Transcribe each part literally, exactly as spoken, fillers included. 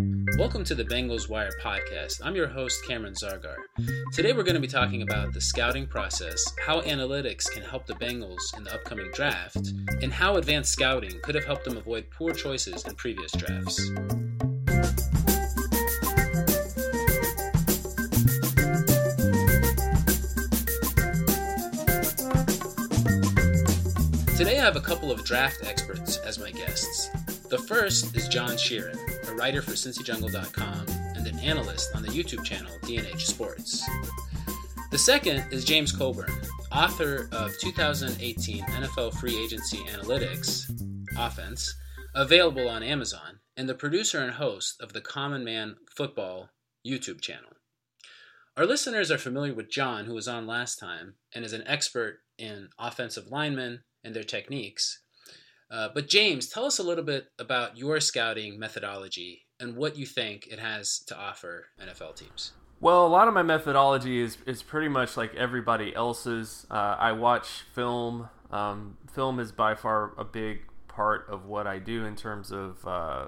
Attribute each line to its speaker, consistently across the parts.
Speaker 1: Welcome to the Bengals Wire podcast. I'm your host, Cameron Zargar. Today we're going to be talking about the scouting process, how analytics can help the Bengals in the upcoming draft, and how advanced scouting could have helped them avoid poor choices in previous drafts. Today I have a couple of draft experts as my guests. The first is John Sheeran, a writer for Cincy Jungle dot com and an analyst on the YouTube channel D N H Sports. The second is James Coburn, author of two thousand eighteen N F L Free Agency Analytics, Offense, available on Amazon, and the producer and host of the Common Man Football YouTube channel. Our listeners are familiar with John, who was on last time, and is an expert in offensive linemen and their techniques. Uh, but James, tell us a little bit about your scouting methodology and what you think it has to offer N F L teams.
Speaker 2: Well, a lot of my methodology is, is pretty much like everybody else's. Uh, I watch film. Um, film is by far a big part of what I do in terms of uh,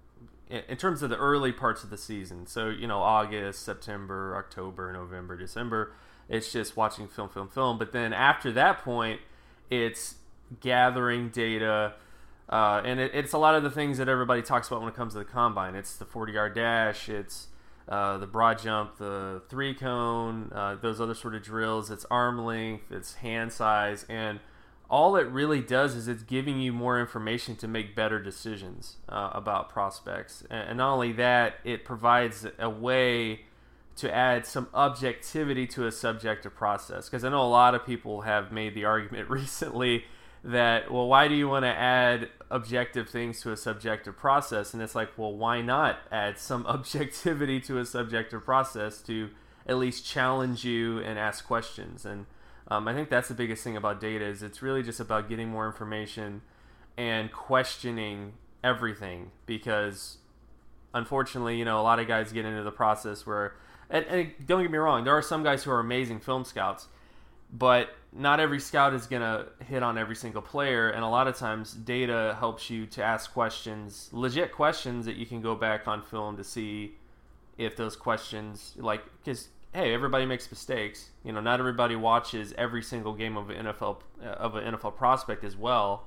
Speaker 2: in, in terms of the early parts of the season. So, you know, August, September, October, November, December. It's just watching film, film, film. But then after that point, it's gathering data, uh, and it, it's a lot of the things that everybody talks about when it comes to the combine. It's the forty-yard dash, it's uh, the broad jump, the three cone, uh, those other sort of drills. It's arm length, it's hand size, and all it really does is it's giving you more information to make better decisions uh, about prospects. And, and not only that, it provides a way to add some objectivity to a subjective process. Because I know a lot of people have made the argument recently that, well, why do you want to add objective things to a subjective process? And it's like, well, why not add some objectivity to a subjective process to at least challenge you and ask questions? And um, I think that's the biggest thing about data, is it's really just about getting more information and questioning everything. Because unfortunately, you know, a lot of guys get into the process where, and, and don't get me wrong, there are some guys who are amazing film scouts, but not every scout is going to hit on every single player, and a lot of times data helps you to ask questions, legit questions that you can go back on film to see if those questions, like, because, hey, everybody makes mistakes. You know, not everybody watches every single game of an N F L of an N F L prospect as well.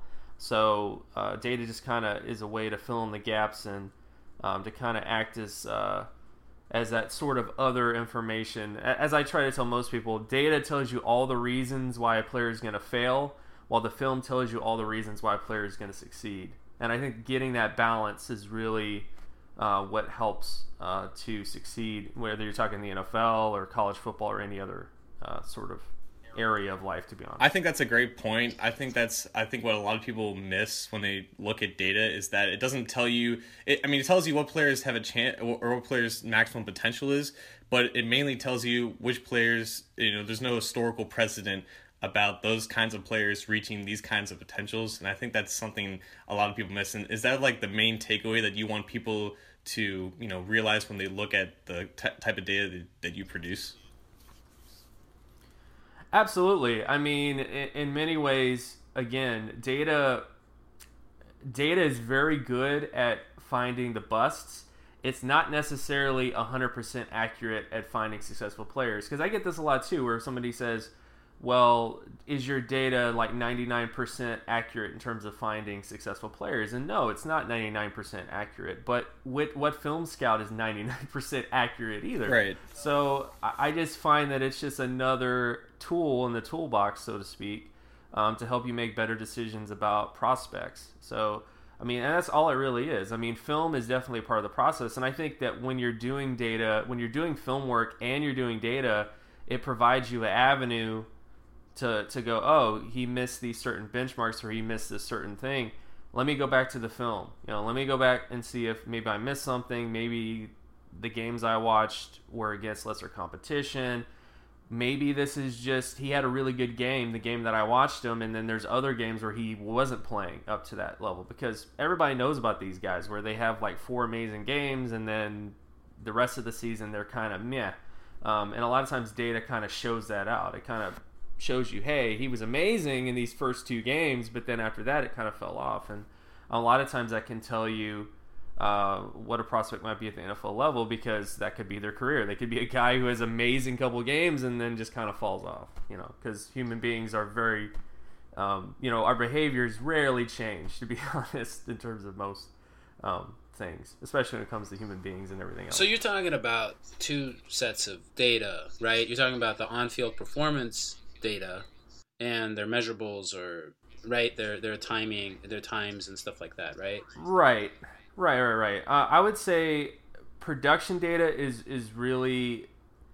Speaker 2: So uh, data just kind of is a way to fill in the gaps and um, to kind of act as uh, as that sort of other information. As I try to tell most people, data tells you all the reasons why a player is going to fail, while the film tells you all the reasons why a player is going to succeed. And I think getting that balance is really uh, what helps uh, to succeed, whether you're talking the N F L or college football or any other uh, sort of area of life, to be honest.
Speaker 3: I think that's a great point. I think that's I think what a lot of people miss when they look at data is that it doesn't tell you it, I mean, it tells you what players have a chance or what players' maximum potential is, but it mainly tells you which players, you know, there's no historical precedent about those kinds of players reaching these kinds of potentials. And I think that's something a lot of people miss. And is that like the main takeaway that you want people to, you know, realize when they look at the t- type of data that, that you produce?
Speaker 2: Absolutely. I mean, in, in many ways, again, data data is very good at finding the busts. It's not necessarily one hundred percent accurate at finding successful players. Because I get this a lot too, where somebody says, well, is your data like ninety-nine percent accurate in terms of finding successful players? And no, it's not ninety-nine percent accurate. But with, what Film Scout is ninety-nine percent accurate either.
Speaker 3: Right.
Speaker 2: So I just find that it's just another tool in the toolbox, so to speak, um, to help you make better decisions about prospects. So, I mean, and that's all it really is. I mean, film is definitely a part of the process. And I think that when you're doing data, when you're doing film work and you're doing data, it provides you an avenue to to go, oh, he missed these certain benchmarks or he missed this certain thing. Let me go back to the film. You know, let me go back and see if maybe I missed something. Maybe the games I watched were against lesser competition. Maybe this is just he had a really good game, the game that I watched him, and then there's other games where he wasn't playing up to that level, because everybody knows about these guys where they have like four amazing games and then the rest of the season they're kind of meh. Um, and a lot of times data kind of shows that out. It kind of shows you, hey, he was amazing in these first two games, but then after that it kind of fell off. And a lot of times that can tell you uh, what a prospect might be at the N F L level, because that could be their career. They could be a guy who has an amazing couple of games and then just kind of falls off, you know, because human beings are very, um, you know, our behaviors rarely change, to be honest, in terms of most um, things, especially when it comes to human beings and everything else.
Speaker 1: So you're talking about two sets of data, right? You're talking about the on-field performance data and their measurables, or right, their their timing, their times and stuff like that, right?
Speaker 2: Right, right, right, right. Uh, I would say production data is is really.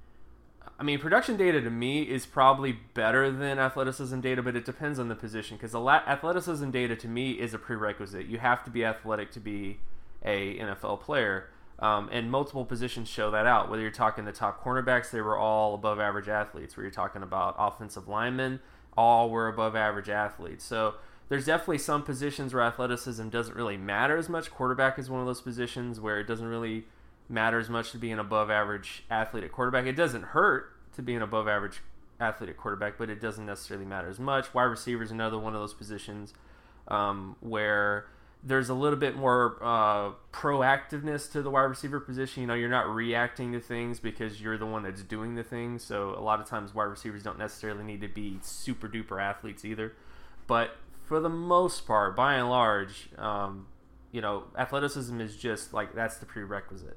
Speaker 2: I mean, production data to me is probably better than athleticism data, but it depends on the position, because athleticism data to me is a prerequisite. You have to be athletic to be a N F L player, um, and multiple positions show that out. Whether you're talking the top cornerbacks, they were all above average athletes. Where you're talking about offensive linemen, all were above average athletes. So there's definitely some positions where athleticism doesn't really matter as much. Quarterback is one of those positions where it doesn't really matter as much to be an above average athlete at quarterback. It doesn't hurt to be an above average athlete at quarterback, but it doesn't necessarily matter as much. Wide receiver is another one of those positions um, where there's a little bit more uh, proactiveness to the wide receiver position. You know, you're not reacting to things because you're the one that's doing the things. So a lot of times wide receivers don't necessarily need to be super duper athletes either. But for the most part, by and large, um, you know, athleticism is just like, that's the prerequisite.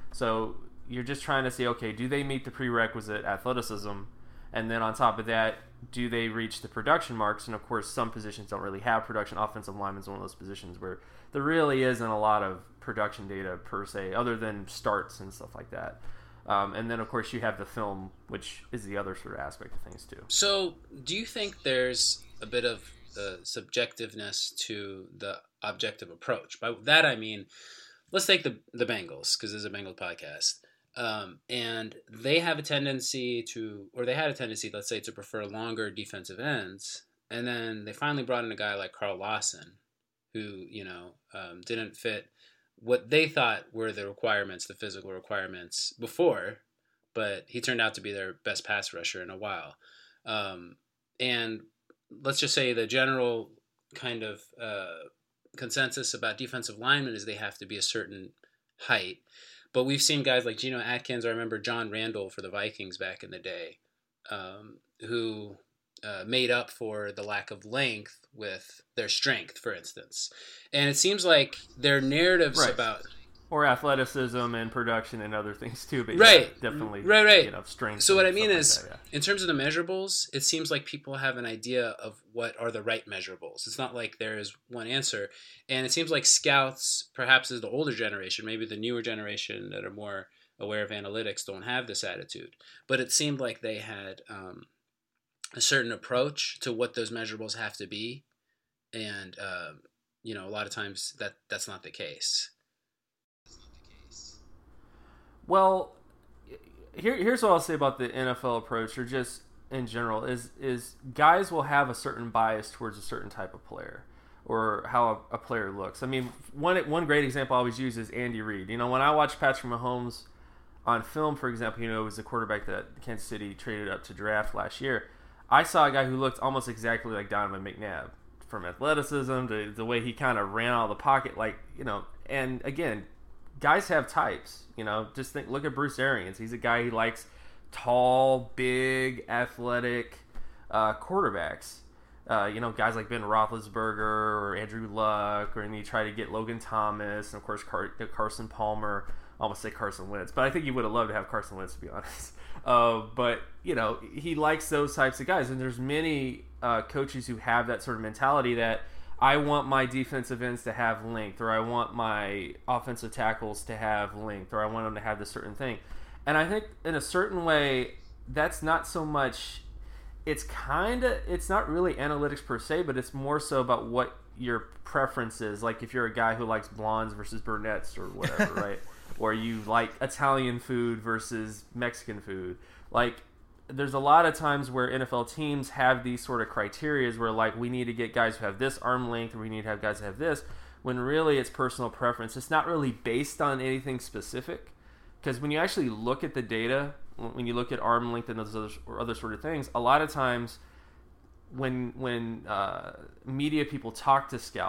Speaker 2: So you're just trying to see, okay, do they meet the prerequisite athleticism? And then on top of that, do they reach the production marks? And of course, some positions don't really have production. Offensive lineman is one of those positions where there really isn't a lot of production data per se, other than starts and stuff like that. Um, and then, of course, you have the film, which is the other sort of aspect of things too.
Speaker 1: So do you think there's a bit of uh, subjectiveness to the objective approach? By that I mean, let's take the the Bengals, because this is a Bengals podcast. Um, and they have a tendency to, or they had a tendency, let's say, to prefer longer defensive ends. And then they finally brought in a guy like Carl Lawson, who, you know, um, didn't fit what they thought were the requirements, the physical requirements before, but he turned out to be their best pass rusher in a while. Um, and let's just say the general kind of uh, consensus about defensive linemen is they have to be a certain height. But we've seen guys like Geno Atkins, I remember John Randall for the Vikings back in the day, um, who uh, made up for the lack of length with their strength, for instance. And it seems like their narratives
Speaker 2: right.
Speaker 1: about...
Speaker 2: Or athleticism and production and other things too, but
Speaker 1: right,
Speaker 2: yeah, definitely,
Speaker 1: right, right.
Speaker 2: You know, strength.
Speaker 1: So what I mean
Speaker 2: like
Speaker 1: is,
Speaker 2: that, yeah.
Speaker 1: in terms of the measurables, it seems like people have an idea of what are the right measurables. It's not like there is one answer, and it seems like scouts, perhaps as the older generation, maybe the newer generation that are more aware of analytics, don't have this attitude. But it seemed like they had um, a certain approach to what those measurables have to be, and um, you know, a lot of times that that's not the case.
Speaker 2: Well, here, here's what I'll say about the N F L approach, or just in general, is is guys will have a certain bias towards a certain type of player, or how a, a player looks. I mean, one one great example I always use is Andy Reid. You know, when I watch Patrick Mahomes on film, for example, you know, it was the quarterback that Kansas City traded up to draft last year. I saw a guy who looked almost exactly like Donovan McNabb, from athleticism to the way he kind of ran out of the pocket, like, you know, and again, guys have types, you know. Just think, look at Bruce Arians. He's a guy who likes tall, big, athletic uh, quarterbacks. Uh, you know, guys like Ben Roethlisberger or Andrew Luck, or and you try to get Logan Thomas, and of course Car- Carson Palmer. I almost say Carson Wentz, but I think he would have loved to have Carson Wentz, to be honest. Uh, but you know, he likes those types of guys, and there's many uh, coaches who have that sort of mentality that I want my defensive ends to have length, or I want my offensive tackles to have length, or I want them to have this certain thing. And I think in a certain way, that's not so much, it's kind of, it's not really analytics per se, but it's more so about what your preference is. Like if you're a guy who likes blondes versus brunettes or whatever, right? Or you like Italian food versus Mexican food. Like, there's a lot of times where N F L teams have these sort of criterias where, like, we need to get guys who have this arm length, or we need to have guys who have this, when really it's personal preference. It's not really based on anything specific, because when you actually look at the data, when you look at arm length and those other, or other sort of things, a lot of times when when uh, media people talk to scouts,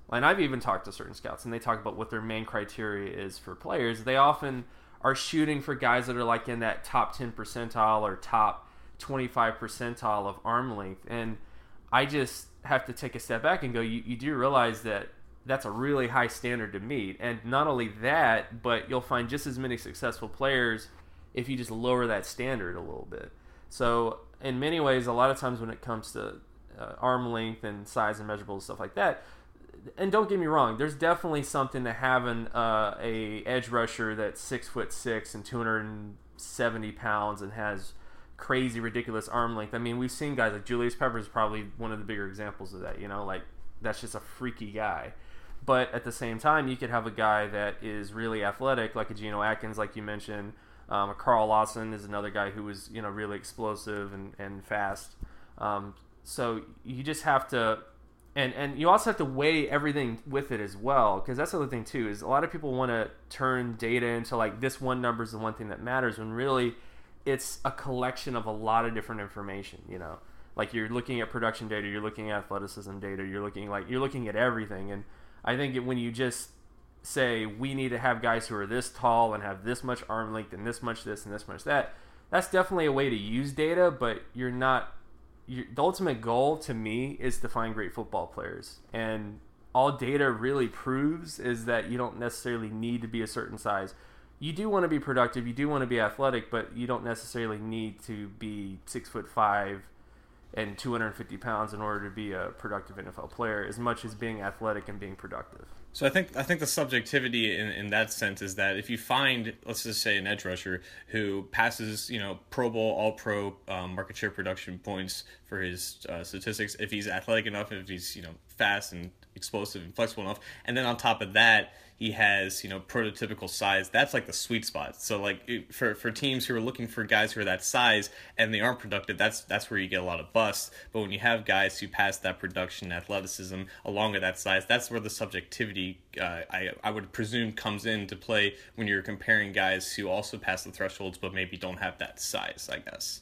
Speaker 2: and I've even talked to certain scouts, and they talk about what their main criteria is for players. They often are shooting for guys that are like in that top ten percentile or top twenty-five percentile of arm length. And I just have to take a step back and go, you, you do realize that that's a really high standard to meet. And not only that, but you'll find just as many successful players if you just lower that standard a little bit. So in many ways, a lot of times when it comes to uh, arm length and size and measurables, stuff like that, and don't get me wrong, there's definitely something to having uh, a edge rusher that's six foot six and two hundred seventy pounds and has crazy, ridiculous arm length. I mean, we've seen guys like Julius Peppers is probably one of the bigger examples of that. You know, like that's just a freaky guy. But at the same time, you could have a guy that is really athletic, like a Geno Atkins, like you mentioned. Um, Carl Lawson is another guy who was, you know, really explosive and, and fast. Um, so you just have to. And and you also have to weigh everything with it as well, because that's the other thing too, is a lot of people want to turn data into like this one number is the one thing that matters, when really it's a collection of a lot of different information, you know. Like you're looking at production data, you're looking at athleticism data, you're looking like you're looking at everything. And I think it, when you just say we need to have guys who are this tall and have this much arm length and this much this and this much that, that's definitely a way to use data, but you're not You, the ultimate goal to me is to find great football players, and all data really proves is that you don't necessarily need to be a certain size. You do want to be productive, you do want to be athletic, but you don't necessarily need to be six foot five and two hundred fifty pounds in order to be a productive N F L player, as much as being athletic and being productive.
Speaker 3: So I think I think the subjectivity in, in that sense is that if you find, let's just say, an edge rusher who passes, you know, Pro Bowl, All Pro um, market share production points for his uh, statistics, if he's athletic enough, if he's, you know, fast and explosive and flexible enough, and then on top of that he has, you know, prototypical size, that's like the sweet spot. So like it, for for teams who are looking for guys who are that size and they aren't productive, that's that's where you get a lot of busts. But when you have guys who pass that production, athleticism along with that size, that's where the subjectivity uh, I I would presume comes into play when you're comparing guys who also pass the thresholds but maybe don't have that size, I guess.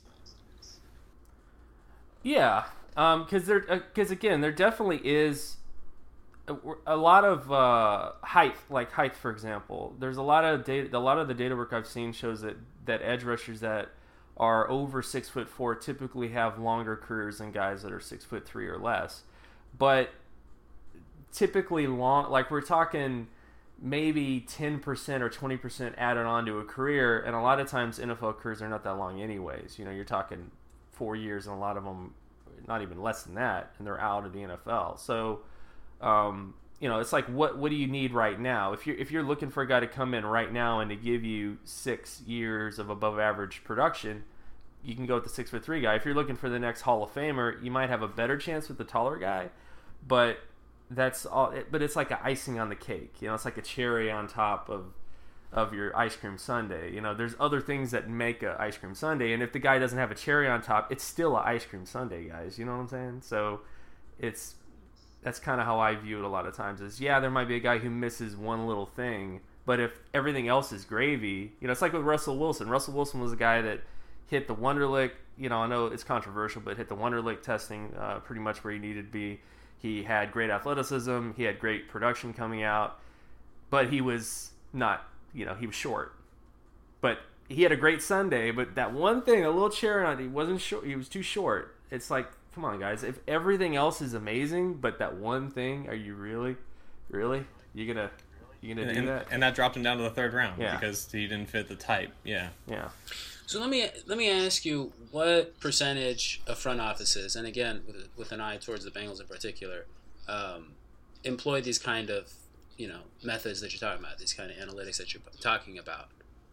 Speaker 2: Yeah, because um, there because again there definitely is a lot of uh, height, like height, for example. There's a lot of data. A lot of the data work I've seen shows that, that edge rushers that are over six foot four typically have longer careers than guys that are six foot three or less. But typically, long, like we're talking maybe ten percent or twenty percent added on to a career, and a lot of times N F L careers are not that long, anyways. You know, you're talking four years, and a lot of them not even less than that, and they're out of the N F L. So. Um, you know, it's like, what what do you need right now? If you're if you're looking for a guy to come in right now and to give you six years of above average production, you can go with the six foot three guy. If you're looking for the next Hall of Famer, you might have a better chance with the taller guy, but that's all. But it's like an icing on the cake. You know, it's like a cherry on top of of your ice cream sundae. You know, there's other things that make a ice cream sundae, and if the guy doesn't have a cherry on top, it's still an ice cream sundae, guys. You know what I'm saying? So it's. That's kind of how I view it a lot of times is, yeah, there might be a guy who misses one little thing, but if everything else is gravy, you know, it's like with Russell Wilson. Russell Wilson was a guy that hit the Wonderlic, you know, I know it's controversial, but hit the Wonderlic testing uh, pretty much where he needed to be. He had great athleticism. He had great production coming out, but he was not, you know, he was short. But he had a great Sunday, but that one thing, a little cherry on it, he wasn't short. He was too short. It's like, come on, guys. If everything else is amazing, but that one thing, are you really, really, you gonna, you gonna
Speaker 3: and,
Speaker 2: do
Speaker 3: and,
Speaker 2: that?
Speaker 3: And that dropped him down to the third round
Speaker 2: yeah.
Speaker 3: because he didn't fit the type. Yeah.
Speaker 2: Yeah.
Speaker 1: So let me let me ask you, what percentage of front offices, and again with, with an eye towards the Bengals in particular, um, employ these kind of, you know, methods that you're talking about, these kind of analytics that you're talking about?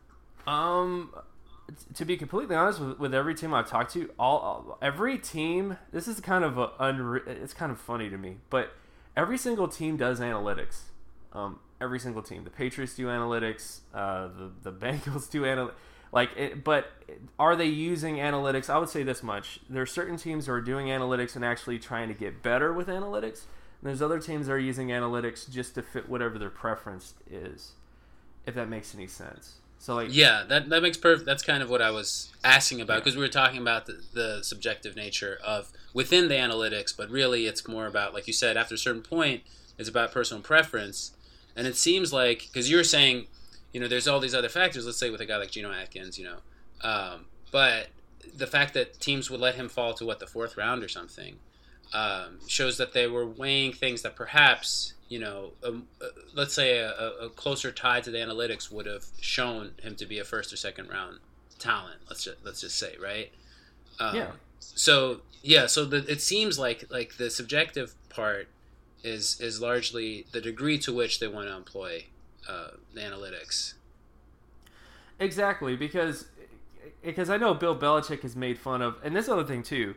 Speaker 2: Um. To be completely honest, with, with every team I've talked to, all, all every team, this is kind of a unre- it's kind of funny to me, but every single team does analytics. Um, every single team, the Patriots do analytics, uh, the the Bengals do analytics. Like, it, but are they using analytics? I would say this much: there are certain teams who are doing analytics and actually trying to get better with analytics. And there's other teams that are using analytics just to fit whatever their preference is. If that makes any sense. So like,
Speaker 1: yeah, that that makes perfect. That's kind of what I was asking about, because yeah. we were talking about the, the subjective nature of within the analytics, but really it's more about, like you said, after a certain point, It's about personal preference. And it seems like, because you were saying, you know, there's all these other factors, let's say with a guy like Geno Atkins, you know, um, but the fact that teams would let him fall to, what, the fourth round or something, um, shows that they were weighing things that perhaps, you know, um, uh, let's say a, a closer tie to the analytics would have shown him to be a first or second round talent, let's just, let's just say, right? Um,
Speaker 2: yeah.
Speaker 1: So, yeah, so the, it seems like like the subjective part is is largely the degree to which they want to employ uh, the analytics.
Speaker 2: Exactly, because because I know Bill Belichick has made fun of, and this other thing too,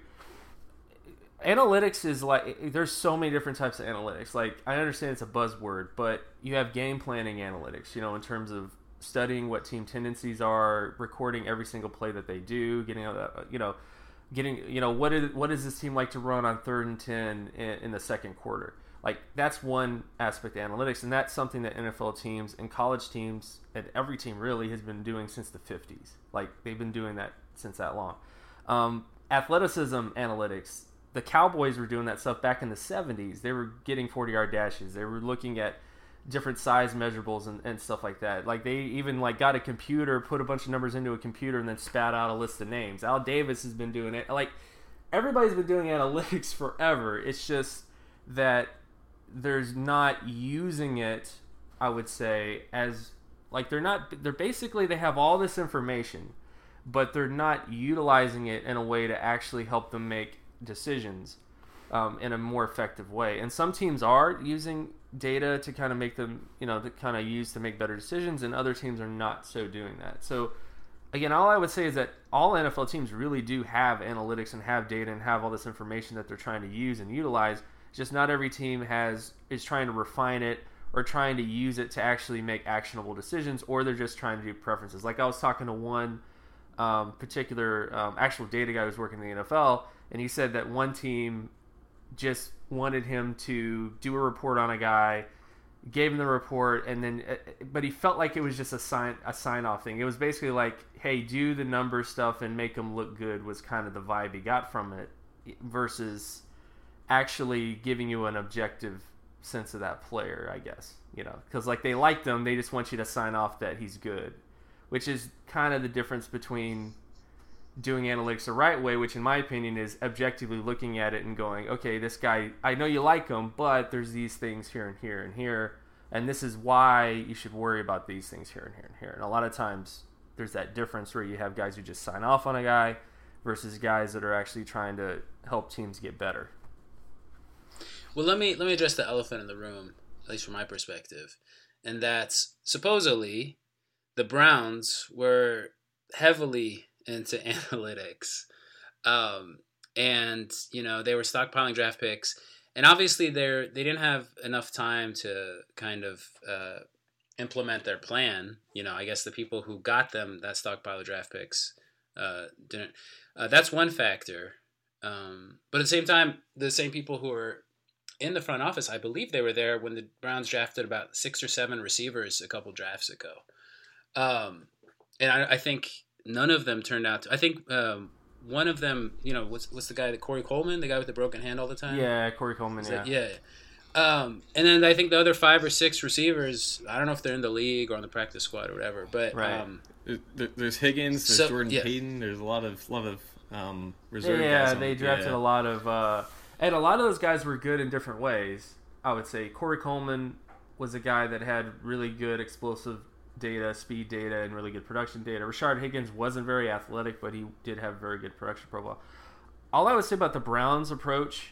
Speaker 2: analytics is like, there's so many different types of analytics. Like, I understand it's a buzzword, but you have game planning analytics, you know, in terms of studying what team tendencies are, recording every single play that they do, getting, you know, getting, you know, what is, what does this team like to run on third and ten in, in the second quarter? Like, that's one aspect of analytics, and that's something that N F L teams and college teams and every team really has been doing since the fifties. Like, they've been doing that since that long. Um, athleticism analytics, the Cowboys were doing that stuff back in the seventies. They were getting forty-yard dashes. They were looking at different size measurables and, and stuff like that. Like, they even, like, got a computer, put a bunch of numbers into a computer, and then spat out a list of names. Al Davis has been doing it. Like, everybody's been doing analytics forever. It's just that there's not using it, I would say, as, like, they're not, they're basically, they have all this information, but they're not utilizing it in a way to actually help them make decisions um, in a more effective way. And some teams are using data to kind of make them, you know, to kind of use to make better decisions, and other teams are not so doing that. So, again, all I would say is that all N F L teams really do have analytics and have data and have all this information that they're trying to use and utilize. Just not every team has is trying to refine it or trying to use it to actually make actionable decisions, or they're just trying to do preferences. Like, I was talking to one um, particular um, actual data guy who was working in the N F L, and he said that one team just wanted him to do a report on a guy, gave him the report, and then, but he felt like it was just a sign a sign off thing. It was basically like, hey, do the number stuff and make them look good, was kind of the vibe he got from it, versus actually giving you an objective sense of that player, I guess, you know, because, like, they liked him, they just want you to sign off that he's good, which is kind of the difference between doing analytics the right way, which in my opinion is objectively looking at it and going, okay, this guy, I know you like him, but there's these things here and here and here, and this is why you should worry about these things here and here and here. And a lot of times there's that difference where you have guys who just sign off on a guy versus guys that are actually trying to help teams get better.
Speaker 1: Well, let me let me address the elephant in the room, at least from my perspective, and that's supposedly the Browns were heavily into analytics, um, and you know they were stockpiling draft picks, and obviously they they didn't have enough time to kind of uh, implement their plan. You know, I guess the people who got them that stockpile of draft picks uh, didn't. Uh, that's one factor, um, but at the same time, the same people who were in the front office, I believe they were there when the Browns drafted about six or seven receivers a couple drafts ago. Um, and I, I think none of them turned out to, I think um, one of them, you know, what's what's the guy, that Corey Coleman, the guy with the broken hand all the time?
Speaker 2: Yeah, Corey Coleman, yeah.
Speaker 1: That, yeah. Um, and then I think the other five or six receivers, I don't know if they're in the league or on the practice squad or whatever, but
Speaker 2: right.
Speaker 1: um,
Speaker 3: there, there's Higgins, there's
Speaker 1: so,
Speaker 3: Jordan
Speaker 1: yeah.
Speaker 3: Payton, there's a lot of lot of um, reserve
Speaker 2: yeah,
Speaker 3: guys. On,
Speaker 2: they drafted
Speaker 3: yeah.
Speaker 2: a lot of, uh, and a lot of those guys were good in different ways. I would say Corey Coleman was a guy that had really good explosive data, speed data, and really good production data. Rashard Higgins wasn't very athletic, but he did have very good production profile. All I would say about the Browns' approach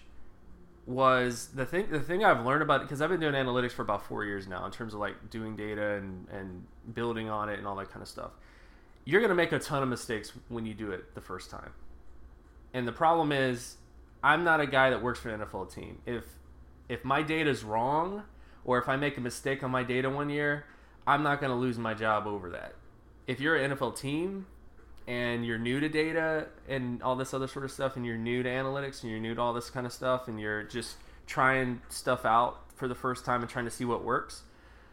Speaker 2: was the thing. The thing I've learned about it, because I've been doing analytics for about four years now, in terms of like doing data and and building on it and all that kind of stuff. You're gonna make a ton of mistakes when you do it the first time, and the problem is, I'm not a guy that works for an N F L team. If if my data is wrong, or if I make a mistake on my data one year, I'm not going to lose my job over that. If you're an N F L team and you're new to data and all this other sort of stuff, and you're new to analytics and you're new to all this kind of stuff, and you're just trying stuff out for the first time and trying to see what works,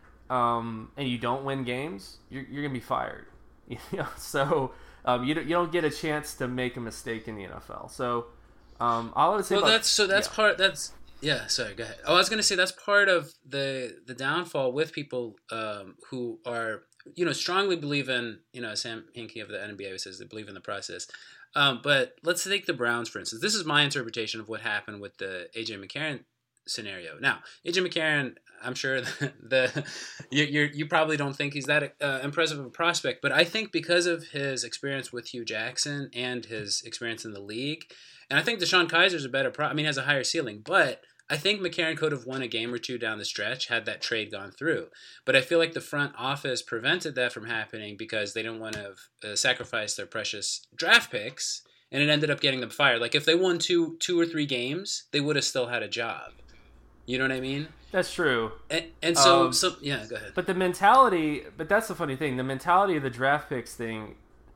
Speaker 2: um, and you don't win games, you're, you're going to be fired. You know? So um, you, don't, you don't get a chance to make a mistake in the N F L. So um, all I would say
Speaker 1: well,
Speaker 2: about,
Speaker 1: that's so that's
Speaker 2: yeah.
Speaker 1: part that's Yeah, sorry, go ahead. Oh, I was going to say that's part of the the downfall with people um, who are, you know, strongly believe in, you know, Sam Hinkie of the N B A says they believe in the process. Um, but let's take the Browns, for instance. This is my interpretation of what happened with the A J McCarron scenario. Now, A J McCarron, I'm sure the, the you you you probably don't think he's that uh, impressive of a prospect, but I think because of his experience with Hugh Jackson and his experience in the league, and I think Deshaun Kaiser's a better pro. I mean, has a higher ceiling, but I think McCarron could have won a game or two down the stretch had that trade gone through. But I feel like the front office prevented that from happening because they didn't want to uh, sacrifice their precious draft picks, and it ended up getting them fired. Like if they won two, two or three games, they would have still had a job. You know what I mean?
Speaker 2: That's true.
Speaker 1: And, and so,
Speaker 2: um,
Speaker 1: so, yeah, go ahead.
Speaker 2: But the mentality, but that's the funny thing. The mentality of the draft picks thing,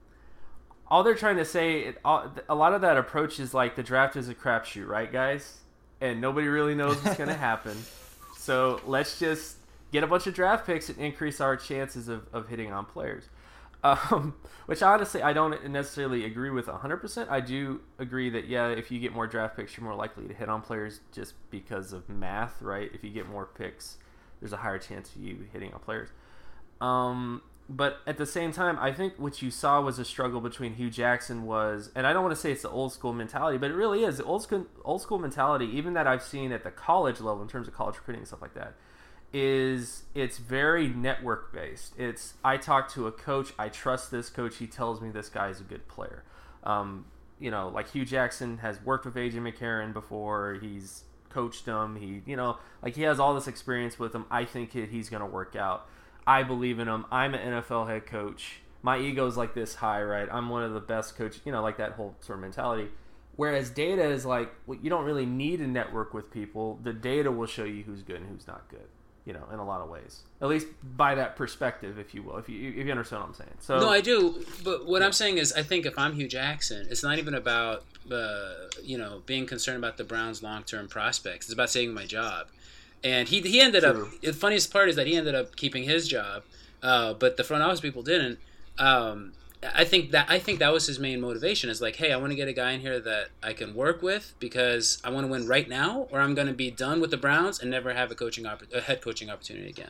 Speaker 2: all they're trying to say, it, all, a lot of that approach is like the draft is a crapshoot, right, guys? And nobody really knows what's going to happen. So let's just get a bunch of draft picks and increase our chances of, of hitting on players. Um, which honestly, I don't necessarily agree with one hundred percent. I do agree that, yeah, if you get more draft picks, you're more likely to hit on players just because of math, right? If you get more picks, there's a higher chance of you hitting on players. Um, but at the same time, I think what you saw was a struggle between Hugh Jackson was, and I don't want to say it's the old school mentality, but it really is. The old school, old school mentality, even that I've seen at the college level in terms of college recruiting and stuff like that, is it's very network based. It's I talk to a coach, I trust this coach, he tells me this guy is a good player. Um, you know, like Hugh Jackson has worked with A J McCarron before, he's coached him, he, you know, like he has all this experience with him. I think he's going to work out. I believe in him. I'm an N F L head coach. My ego's like this high, right? I'm one of the best coaches, you know, like that whole sort of mentality. Whereas data is like, well, you don't really need to network with people. The data will show you who's good and who's not good, you know, in a lot of ways. At least by that perspective, if you will, if you if you understand what I'm saying. So
Speaker 1: no, I do. But what yeah. I'm saying is, I think if I'm Hugh Jackson, it's not even about, uh, you know, being concerned about the Browns' long-term prospects. It's about saving my job. And he he ended True. up, the funniest part is that he ended up keeping his job, uh, but the front office people didn't. Um, I think that I think that was his main motivation, is like, hey, I want to get a guy in here that I can work with because I want to win right now, or I'm going to be done with the Browns and never have a coaching opp- a head coaching opportunity again.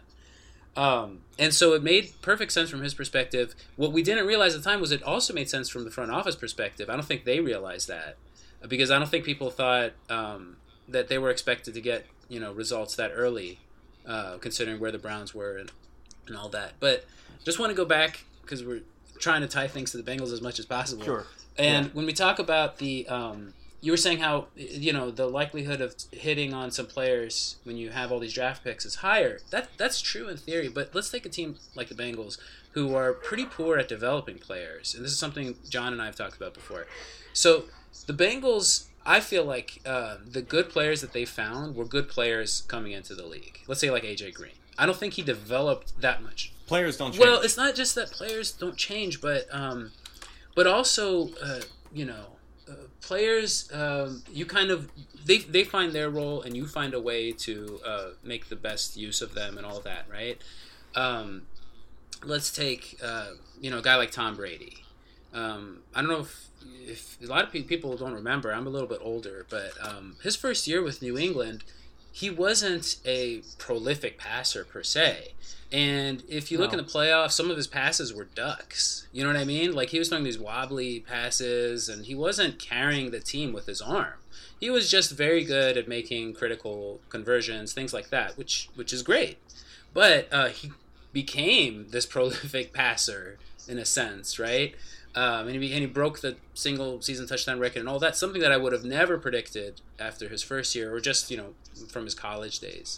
Speaker 1: Um, and so it made perfect sense from his perspective. What we didn't realize at the time was it also made sense from the front office perspective. I don't think they realized that, because I don't think people thought um, that they were expected to get, you know, results that early, uh, considering where the Browns were and, and all that. But just want to go back because we're trying to tie things to the Bengals as much as possible.
Speaker 2: Sure.
Speaker 1: And
Speaker 2: yeah.
Speaker 1: when we talk about the, um, you were saying how, you know, the likelihood of hitting on some players when you have all these draft picks is higher. That that's true in theory, but let's take a team like the Bengals, who are pretty poor at developing players. And this is something John and I have talked about before. So the Bengals, I feel like uh, the good players that they found were good players coming into the league. Let's say like A J Green. I don't think he developed that much.
Speaker 3: Players don't change.
Speaker 1: Well, it's not just that players don't change, but um, but also, uh, you know, uh, players, um, you kind of, they they find their role and you find a way to uh, make the best use of them and all that, right? Um, let's take, uh, you know, a guy like Tom Brady. Um, I don't know if, if a lot of people don't remember. I'm a little bit older, but um, his first year with New England, he wasn't a prolific passer per se. And if you look no. in the playoffs, some of his passes were ducks. You know what I mean? Like, he was throwing these wobbly passes, and he wasn't carrying the team with his arm. He was just very good at making critical conversions, things like that, which which is great. But uh, he became this prolific passer in a sense, right? Um, and, he, and he broke the single season touchdown record and all that, something that I would have never predicted after his first year, or just, you know, from his college days.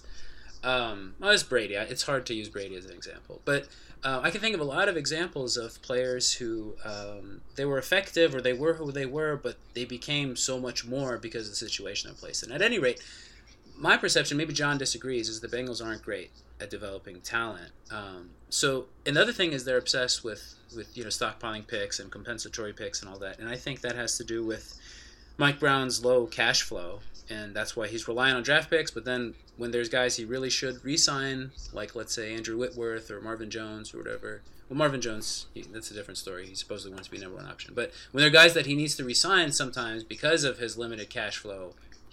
Speaker 1: Um, well, it's Brady. It's hard to use Brady as an example. But uh, I can think of a lot of examples of players who um, they were effective, or they were who they were, but they became so much more because of the situation they're placed in. At any rate, my perception, maybe John disagrees, is the Bengals aren't great at developing talent. Um, so another thing is they're obsessed with, with you know stockpiling picks and compensatory picks and all that, and I think that has to do with Mike Brown's low cash flow, and that's why he's relying on draft picks. But then when there's guys he really should re-sign, like let's say Andrew Whitworth or Marvin Jones or whatever. Well, Marvin Jones, he, that's a different story. He supposedly wants to be number one option. But when there are guys that he needs to re-sign sometimes because of his limited cash flow,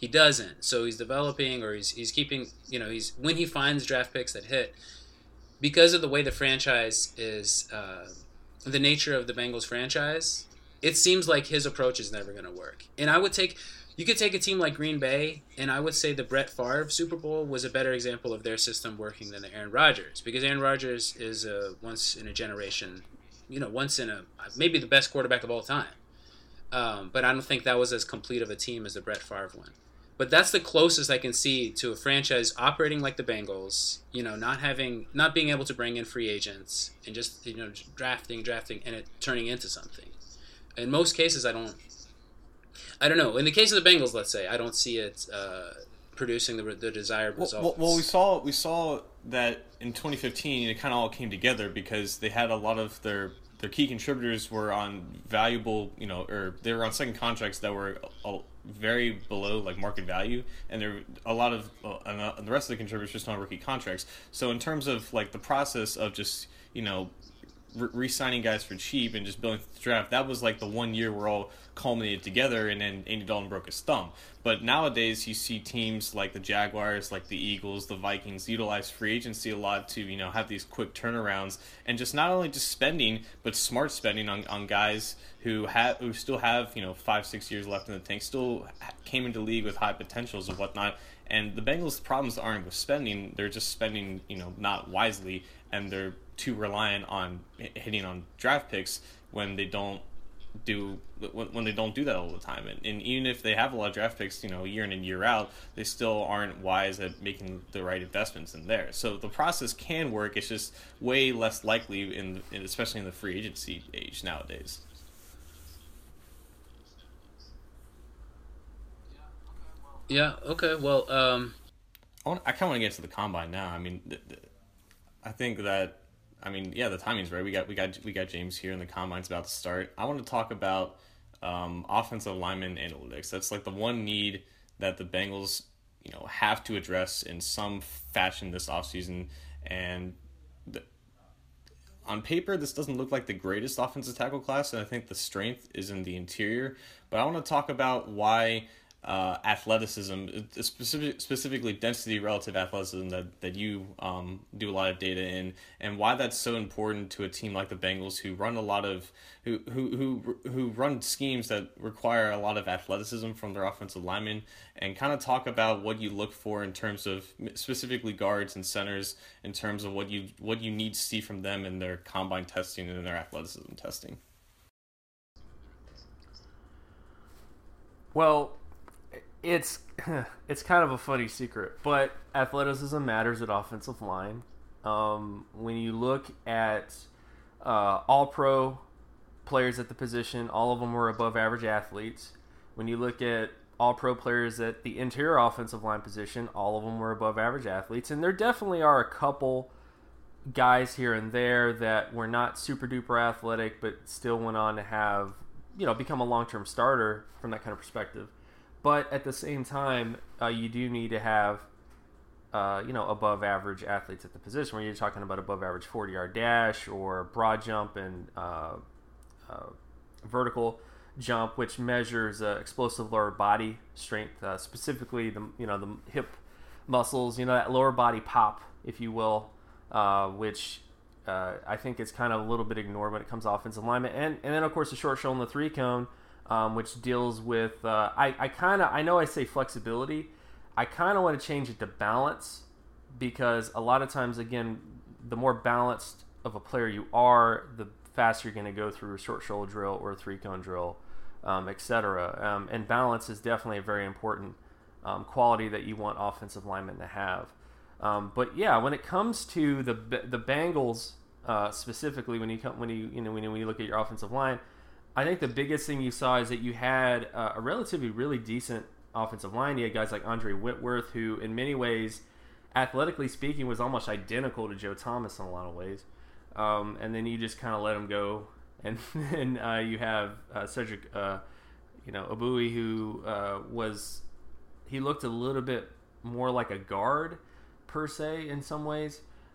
Speaker 1: he doesn't. So he's developing, or he's he's keeping, you know, he's when he finds draft picks that hit, because of the way the franchise is, uh, the nature of the Bengals franchise, it seems like his approach is never going to work. And I would take, you could take a team like Green Bay, and I would say the Brett Favre Super Bowl was a better example of their system working than the Aaron Rodgers, because Aaron Rodgers is a once in a generation, you know, once in a, maybe the best quarterback of all time. Um, but I don't think that was as complete of a team as the Brett Favre one. But that's the closest I can see to a franchise operating like the Bengals, you know, not having, not being able to bring in free agents and just, you know, drafting, drafting, and it turning into something. In most cases, I don't, I don't know. In the case of the Bengals, let's say, I don't see it uh, producing the, the desired
Speaker 3: well,
Speaker 1: results.
Speaker 3: Well, well, we saw we saw that in twenty fifteen, it kind of all came together because they had a lot of their their key contributors were on valuable, you know, or they were on second contracts that were a, very below like market value, and there a lot of uh, and the rest of the contributors just on rookie contracts. So in terms of like the process of just, you know, re- re-signing guys for cheap and just building the draft, that was like the one year where all culminated together, and then Andy Dalton broke his thumb. But nowadays you see teams like the Jaguars, like the Eagles, the Vikings utilize free agency a lot to, you know, have these quick turnarounds and just not only just spending but smart spending on, on guys who have who still have, you know, five six years left in the tank, still came into the league with high potentials and whatnot. And the Bengals' problems aren't with spending; they're just spending, you know, not wisely, and they're too reliant on hitting on draft picks when they don't do when they don't do that all the time. And, and even if they have a lot of draft picks, you know, year in and year out, they still aren't wise at making the right investments in there. So the process can work. It's just way less likely in, in especially in the free agency age nowadays.
Speaker 1: Yeah. Okay. Well, um,
Speaker 3: I, want, I kind of want to get to the combine now. I mean, th- th- I think that, I mean, yeah, the timing's right. We got we got we got James here, and the combine's about to start. I want to talk about um, offensive lineman analytics. That's like the one need that the Bengals, you know, have to address in some fashion this offseason. And the, on paper, this doesn't look like the greatest offensive tackle class, and I think the strength is in the interior. But I want to talk about why uh, athleticism, specific, specifically density relative athleticism that, that you um, do a lot of data in, and why that's so important to a team like the Bengals, who run a lot of who who who who run schemes that require a lot of athleticism from their offensive linemen, and kind of talk about what you look for in terms of specifically guards and centers, in terms of what you what you need to see from them in their combine testing and in their athleticism testing.
Speaker 2: Well, it's it's kind of a funny secret, but athleticism matters at offensive line. Um, when you look at uh, all-pro players at the position, all of them were above average athletes. When you look at all-pro players at the interior offensive line position, all of them were above average athletes. And there definitely are a couple guys here and there that were not super-duper athletic, but still went on to have, you know, become a long-term starter from that kind of perspective. But at the same time, uh, you do need to have, uh, you know, above-average athletes at the position where you're talking about above-average forty-yard dash or broad jump and uh, uh, vertical jump, which measures uh, explosive lower body strength, uh, specifically the you know the hip muscles, you know, that lower body pop, if you will, uh, which uh, I think is kind of a little bit ignored when it comes to offensive alignment, and and then of course the short shoulder and the three cone. Um, which deals with, uh, I, I kind of, I know I say flexibility, I kind of want to change it to balance, because a lot of times, again, the more balanced of a player you are, the faster you're going to go through a short shoulder drill or a three-cone drill, um, et cetera. Um, and balance is definitely a very important um, quality that you want offensive linemen to have. Um, but yeah, when it comes to the the Bengals uh, specifically, when you come, when you you know when you, when you look at your offensive line, I think the biggest thing you saw is that you had uh, a relatively really decent offensive line. You had guys like Andre Whitworth, who in many ways, athletically speaking, was almost identical to Joe Thomas in a lot of ways. Um, and then you just kind of let him go. And then uh, you have uh, Cedric, uh, you know, Abui, who uh, was, he looked a little bit more like a guard per se in some ways.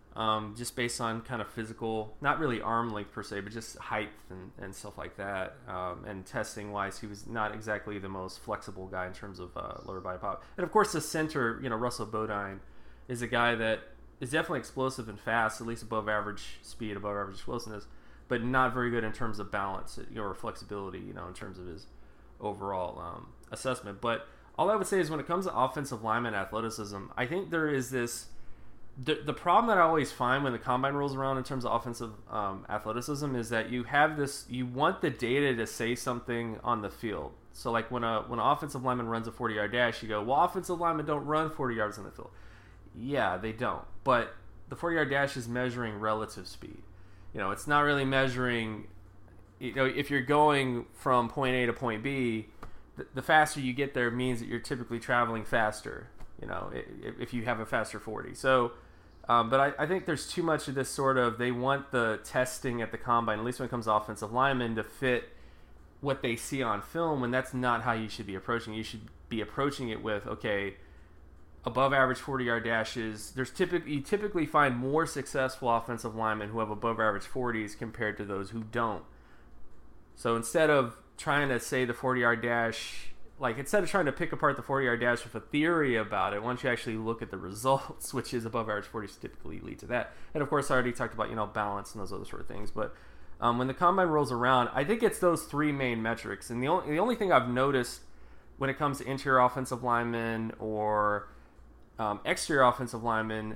Speaker 2: um, just based on kind of physical, not really arm length per se, but just height and, and stuff like that. Um, and testing wise, he was not exactly the most flexible guy in terms of uh, lower body power. And of course, the center, you know, Russell Bodine is a guy that is definitely explosive and fast, at least above average speed, above average explosiveness, but not very good in terms of balance, you know, or flexibility, you know, in terms of his overall um, assessment. But all I would say is when it comes to offensive lineman athleticism, I think there is this the, the problem that I always find when the combine rolls around in terms of offensive um, athleticism is that you have this, you want the data to say something on the field. So like when a when an offensive lineman runs a forty-yard dash, you go, well, offensive linemen don't run forty yards on the field. Yeah, they don't. But the forty-yard dash is measuring relative speed. You know, it's not really measuring, you know, if you're going from point A to point B, the, the faster you get there means that you're typically traveling faster, you know, if, if you have a faster forty. So, um, but I, I think there's too much of this sort of, they want the testing at the combine, at least when it comes to offensive linemen, to fit what they see on film, when that's not how you should be approaching it. You should be approaching it with, okay, above average forty-yard dashes. There's typically you typically find more successful offensive linemen who have above average forties compared to those who don't. So instead of trying to say the forty-yard dash, like instead of trying to pick apart the forty-yard dash with a theory about it, once you actually look at the results, which is above average forties typically lead to that. And of course, I already talked about, you know, balance and those other sort of things. But um, when the combine rolls around, I think it's those three main metrics. And the only the only thing I've noticed when it comes to interior offensive linemen or Um, exterior offensive lineman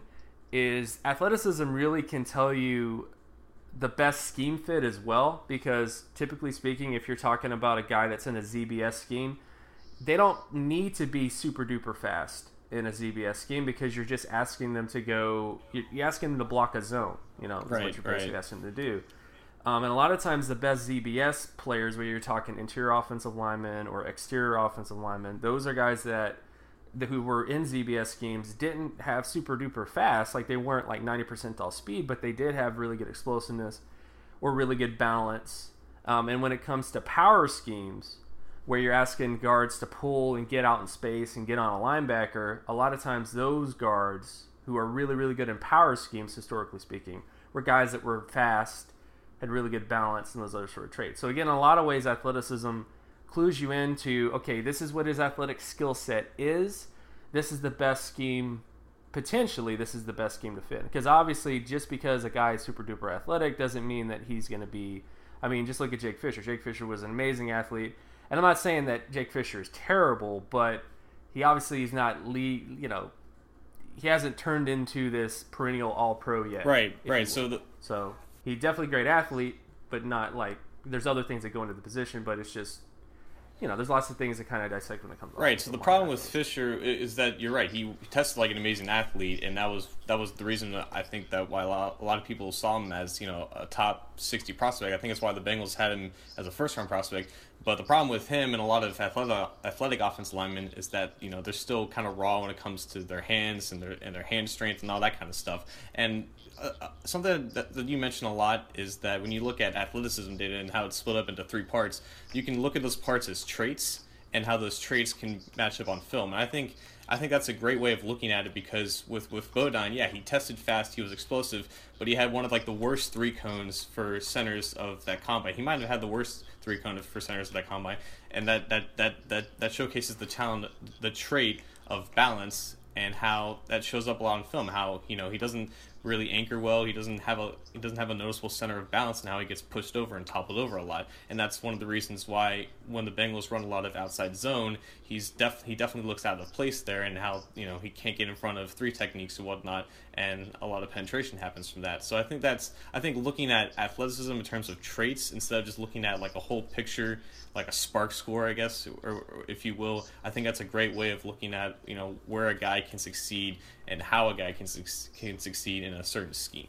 Speaker 2: is athleticism really can tell you the best scheme fit as well, because typically speaking, if you're talking about a guy that's in a Z B S scheme, they don't need to be super duper fast in a Z B S scheme because you're just asking them to go, you're asking them to block a zone, you know, is
Speaker 3: right,
Speaker 2: what you're basically
Speaker 3: right.
Speaker 2: asking them to do. Um, and a lot of times the best Z B S players, where you're talking interior offensive linemen or exterior offensive linemen, those are guys that who were in Z B S schemes didn't have super duper fast, like they weren't like ninety percentile speed, but they did have really good explosiveness or really good balance. Um, and when it comes to power schemes, where you're asking guards to pull and get out in space and get on a linebacker, a lot of times those guards who are really, really good in power schemes, historically speaking, were guys that were fast, had really good balance, and those other sort of traits. So again, in a lot of ways, athleticism clues you into, okay, this is what his athletic skill set is. This is the best scheme, potentially this is the best scheme to fit. Because obviously, just because a guy is super duper athletic doesn't mean that he's going to be, I mean, just look at Jake Fisher. Jake Fisher was an amazing athlete. And I'm not saying that Jake Fisher is terrible, but he obviously is not, lead, you know, he hasn't turned into this perennial all-pro yet.
Speaker 3: Right, right. So, the...
Speaker 2: so he's definitely a great athlete, but not like, there's other things that go into the position, but it's just, you know, there's lots of things that kind of dissect when it comes to
Speaker 3: right. So the problem with Fisher is that you're right. He tested like an amazing athlete, and that was that was the reason that I think that why a lot, a lot of people saw him as, you know, a top sixty prospect. I think it's why the Bengals had him as a first round prospect. But the problem with him and a lot of athletic, athletic offensive linemen is that, you know, they're still kind of raw when it comes to their hands and their and their hand strength and all that kind of stuff. And uh, something that, that you mention a lot is that when you look at athleticism data and how it's split up into three parts, you can look at those parts as traits and how those traits can match up on film. And I think I think that's a great way of looking at it, because with, with Bodine, yeah, he tested fast, he was explosive, but he had one of like the worst three cones for centers of that combine. He might have had the worst three cone for centers of that combine, and that that, that, that, that showcases the talent, the trait of balance, and how that shows up a lot in film. How, you know, he doesn't really anchor well. He doesn't have a he doesn't have a noticeable center of balance, and how he gets pushed over and toppled over a lot. And that's one of the reasons why when the Bengals run a lot of outside zone, he's def he definitely looks out of place there, and how, you know, he can't get in front of three techniques and whatnot, and a lot of penetration happens from that. So I think that's I think looking at athleticism in terms of traits instead of just looking at like a whole picture, like a SPARQ score, I guess, or, or if you will, I think that's a great way of looking at, you know, where a guy can succeed and how a guy can su- can succeed in a certain scheme.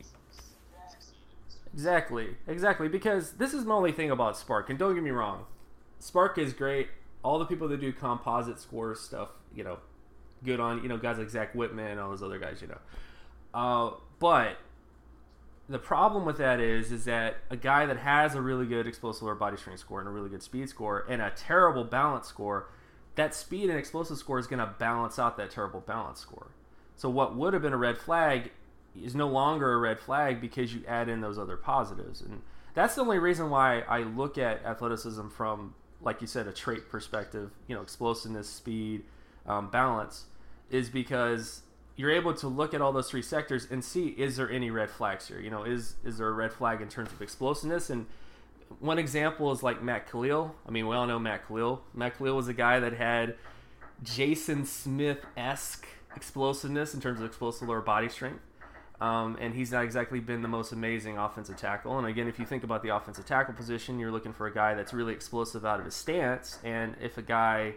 Speaker 2: Exactly, exactly. Because this is my only thing about SPARQ, and don't get me wrong, SPARQ is great. All the people that do composite score stuff, you know, good on, you know, guys like Zach Whitman and all those other guys, you know. Uh, but the problem with that is, is that a guy that has a really good explosive lower body strength score and a really good speed score and a terrible balance score, that speed and explosive score is going to balance out that terrible balance score. So what would have been a red flag is no longer a red flag because you add in those other positives. And that's the only reason why I look at athleticism from, like you said, a trait perspective, you know, explosiveness, speed, um, balance, is because you're able to look at all those three sectors and see, is there any red flags here? You know, is is there a red flag in terms of explosiveness? And one example is like Matt Khalil. I mean, we all know Matt Khalil. Matt Khalil was a guy that had Jason Smith-esque explosiveness in terms of explosive lower body strength. Um, and he's not exactly been the most amazing offensive tackle. And again, if you think about the offensive tackle position, you're looking for a guy that's really explosive out of his stance. And if a guy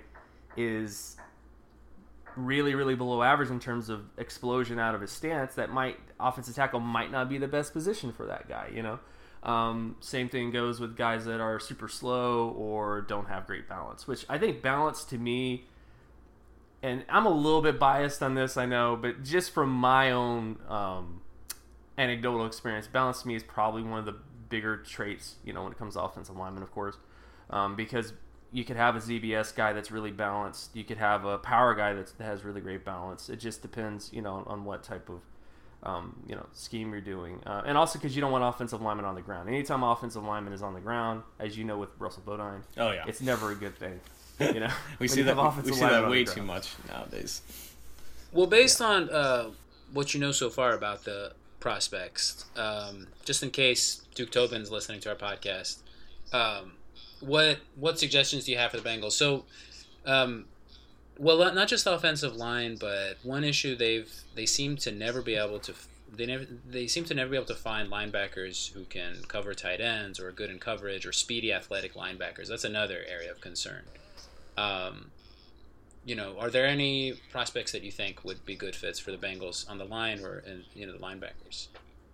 Speaker 2: is really, really below average in terms of explosion out of his stance, that might offensive tackle might not be the best position for that guy, you know? Um, same thing goes with guys that are super slow or don't have great balance, which I think balance to me, and I'm a little bit biased on this, I know, but just from my own um, anecdotal experience, balance to me is probably one of the bigger traits, you know, when it comes to offensive linemen, of course, um, because you could have a Z B S guy that's really balanced. You could have a power guy that's, that has really great balance. It just depends, you know, on, on what type of Um, you know, scheme you're doing, uh, and also because you don't want offensive linemen on the ground. Anytime offensive lineman is on the ground, as you know with Russell Bodine,
Speaker 3: oh yeah,
Speaker 2: it's never a good thing. You know,
Speaker 3: we see that we see that way too much nowadays.
Speaker 1: Well, based yeah. on uh, what you know so far about the prospects, um, just in case Duke Tobin's listening to our podcast, um, what what suggestions do you have for the Bengals? So. Um, Well, not just the offensive line, but one issue they've they seem to never be able to they never they seem to never be able to find linebackers who can cover tight ends or are good in coverage or speedy athletic linebackers. That's another area of concern. Um, you know, are there any prospects that you think would be good fits for the Bengals on the line or in you know the linebackers?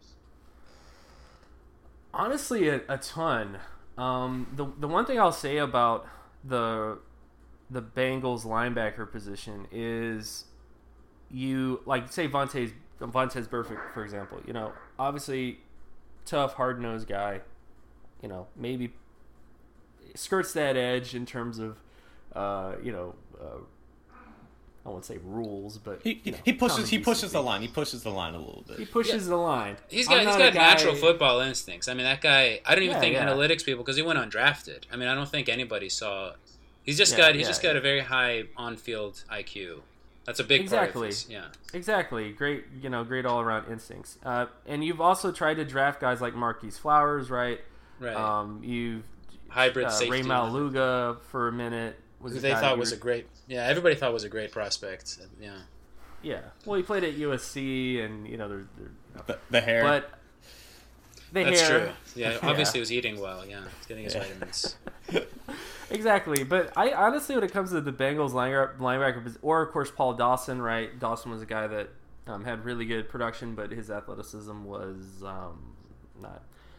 Speaker 2: Honestly, a, a ton. Um, the the one thing I'll say about the the Bengals linebacker position is you like say Vontaze Vontaze Burfict, for example. You know, obviously tough, hard nosed guy. You know, maybe skirts that edge in terms of uh, you know uh, I won't say rules, but
Speaker 3: he
Speaker 2: you know,
Speaker 3: he pushes he pushes the line. He pushes the line a little bit.
Speaker 2: He pushes yeah. the line.
Speaker 1: He's got he's got natural football instincts. I mean, that guy. I don't even
Speaker 2: yeah,
Speaker 1: think
Speaker 2: yeah.
Speaker 1: analytics people because he went undrafted. I mean, I don't think anybody saw. He's just
Speaker 2: yeah,
Speaker 1: got he's
Speaker 2: yeah,
Speaker 1: just got
Speaker 2: yeah.
Speaker 1: a very high on-field I Q. That's a big
Speaker 2: exactly.
Speaker 1: part of his, yeah.
Speaker 2: Exactly. Great, you know, great all-around instincts. Uh, and you've also tried to draft guys like Marquise Flowers, right?
Speaker 1: Right.
Speaker 2: Um, you've
Speaker 1: hybrid
Speaker 2: uh,
Speaker 1: safety.
Speaker 2: Ray Maluga for a minute.
Speaker 1: Was they thought was
Speaker 2: were,
Speaker 1: a great. Yeah, everybody thought was a great prospect. Yeah.
Speaker 2: Yeah. Well, he played at U S C, and you know, they're, they're you know,
Speaker 3: the, the hair.
Speaker 2: But the
Speaker 1: That's
Speaker 2: hair.
Speaker 1: true. Yeah, obviously
Speaker 2: yeah.
Speaker 1: he was eating well. Yeah, he's getting his
Speaker 3: yeah.
Speaker 1: vitamins.
Speaker 2: Exactly, but I honestly, when it comes to the Bengals linebacker, linebacker or of course Paul Dawson, right? Dawson was a guy that um, had really good production, but his athleticism was um, not.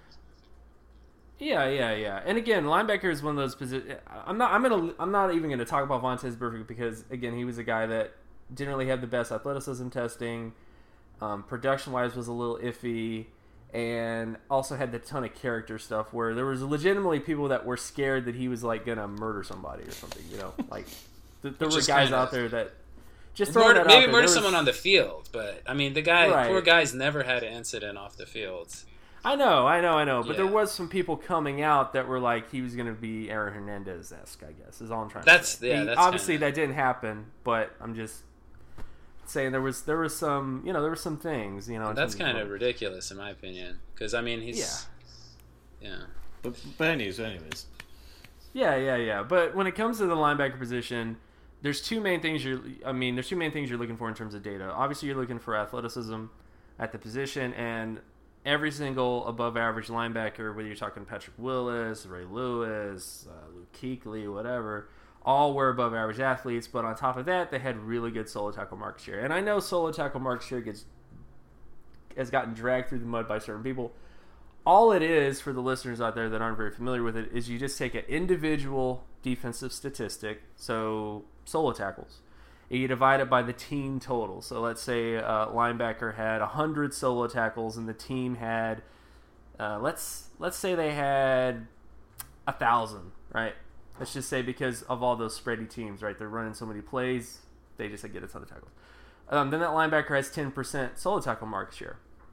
Speaker 2: Yeah, yeah, yeah. And again, linebacker is one of those positions. I'm not. I'm gonna. I'm not even gonna talk about Vontaze Burfict because again, he was a guy that didn't really have the best athleticism testing. Um, production-wise, was a little iffy. And also had the ton of character stuff where there was legitimately people that were scared that he was like gonna murder somebody or something, you know, like th- there were guys
Speaker 1: kinda,
Speaker 2: out there that just
Speaker 1: murder,
Speaker 2: that
Speaker 1: maybe
Speaker 2: out
Speaker 1: murder
Speaker 2: was,
Speaker 1: someone on the field, but I mean the guy,
Speaker 2: right.
Speaker 1: poor guy's never had an incident off the field.
Speaker 2: I know, I know, I know, but
Speaker 1: yeah.
Speaker 2: there was some people coming out that were like he was gonna be Aaron Hernandez-esque, I guess is all I'm trying
Speaker 1: that's,
Speaker 2: to say.
Speaker 1: Yeah,
Speaker 2: he,
Speaker 1: that's
Speaker 2: obviously
Speaker 1: kinda...
Speaker 2: that didn't happen, but I'm just saying there was there was some you know there were some things you know
Speaker 1: that's kind of ridiculous in my opinion because I mean he's yeah yeah
Speaker 3: but but anyways anyways
Speaker 2: yeah yeah yeah but when it comes to the linebacker position, there's two main things you're I mean there's two main things you're looking for in terms of data. Obviously you're looking for athleticism at the position, and every single above average linebacker, whether you're talking Patrick Willis, Ray Lewis, uh, Luke Kuechly, whatever, all were above average athletes, but on top of that, they had really good solo tackle market share. And I know solo tackle market share gets has gotten dragged through the mud by certain people. All it is, for the listeners out there that aren't very familiar with it, is you just take an individual defensive statistic, so solo tackles, and you divide it by the team total. So let's say a linebacker had one hundred solo tackles and the team had, uh, let's let's say they had one thousand, right? Let's just say because of all those spready teams, right? They're running so many plays, they just get a ton of tackles. Um, then that linebacker has ten percent solo tackle market share.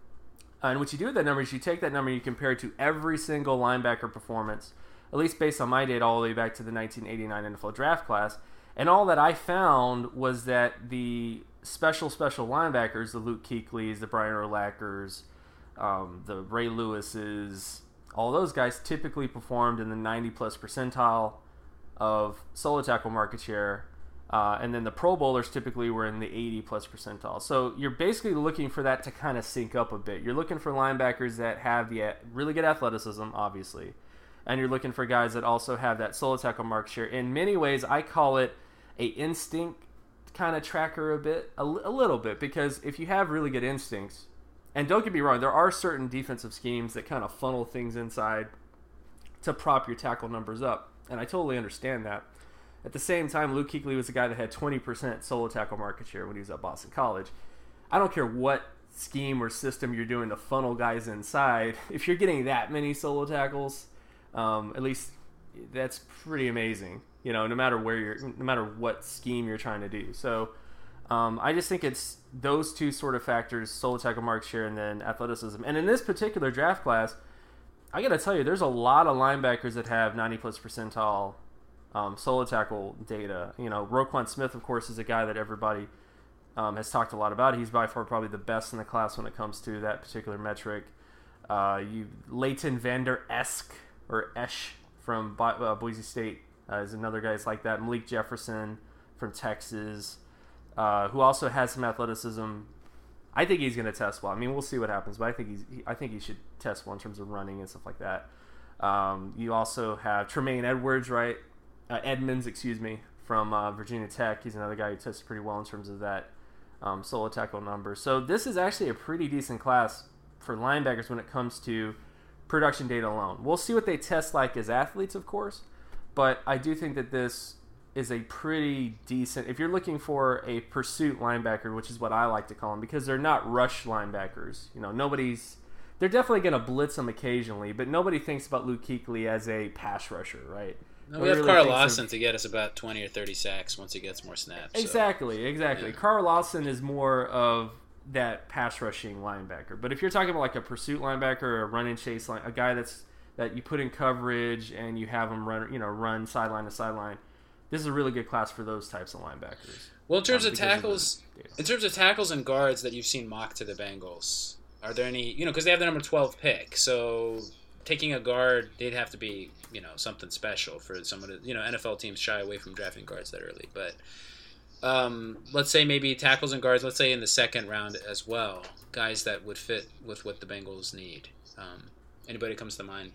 Speaker 2: And what you do with that number is you take that number and you compare it to every single linebacker performance, at least based on my data, all the way back to the nineteen eighty-nine N F L draft class. And all that I found was that the special, special linebackers, the Luke Kuechly's, the Brian Urlachers, um, the Ray Lewis's, all those guys typically performed in the ninety-plus percentile of solo tackle market share. Uh, and then the Pro Bowlers typically were in the eighty-plus percentile. So you're basically looking for that to kind of sync up a bit. You're looking for linebackers that have the really good athleticism, obviously. And you're looking for guys that also have that solo tackle market share. In many ways, I call it a instinct kind of tracker a bit, a, a little bit, because if you have really good instincts, and don't get me wrong, there are certain defensive schemes that kind of funnel things inside to prop your tackle numbers up, and I totally understand that. At the same time, Luke Kuechly was a guy that had twenty percent solo tackle market share when he was at Boston College. I don't care what scheme or system you're doing to funnel guys inside. If you're getting that many solo tackles, um, at least that's pretty amazing. You know, no matter where you're, no matter what scheme you're trying to do. So, um, I just think it's those two sort of factors: solo tackle market share and then athleticism. And in this particular draft class, I got to tell you, there's a lot of linebackers that have ninety plus percentile um, solo tackle data. You know, Roquan Smith, of course, is a guy that everybody um, has talked a lot about. He's by far probably the best in the class when it comes to that particular metric. Uh, you Leighton Vander Esch or Esch from Bo- uh, Boise State. Uh, is another guy that's like that. Malik Jefferson from Texas, uh, who also has some athleticism. I think he's going to test well. I mean, we'll see what happens, but I think he's. He, I think he should test well in terms of running and stuff like that. Um, you also have Tremaine Edwards, right? Uh, Edmonds, excuse me, from uh, Virginia Tech. He's another guy who tested pretty well in terms of that um, solo tackle number. So this is actually a pretty decent class for linebackers when it comes to production data alone. We'll see what they test like as athletes, of course. But I do think that this is a pretty decent, if you're looking for a pursuit linebacker, which is what I like to call them, because they're not rush linebackers. You know, nobody's, they're definitely going to blitz them occasionally, but nobody thinks about Luke Kuechly as a pass rusher, right?
Speaker 1: No, we have really Carl Lawson of, to get us about twenty or thirty sacks once he gets more snaps.
Speaker 2: Exactly,
Speaker 1: so.
Speaker 2: exactly.
Speaker 1: Yeah.
Speaker 2: Carl Lawson is more of that pass rushing linebacker. But if you're talking about like a pursuit linebacker or a run and chase line, a guy that's that you put in coverage and you have them run, you know, run sideline to sideline. This is a really good class for those types of linebackers.
Speaker 1: Well, in terms um, of tackles, of the, in terms of tackles and guards that you've seen mocked to the Bengals, are there any? You know, because they have the number twelve pick, so taking a guard, they'd have to be, you know, something special for someone to, you know, N F L teams shy away from drafting guards that early, but um, let's say maybe tackles and guards. Let's say in the second round as well, guys that would fit with what the Bengals need. Um, Anybody comes to mind?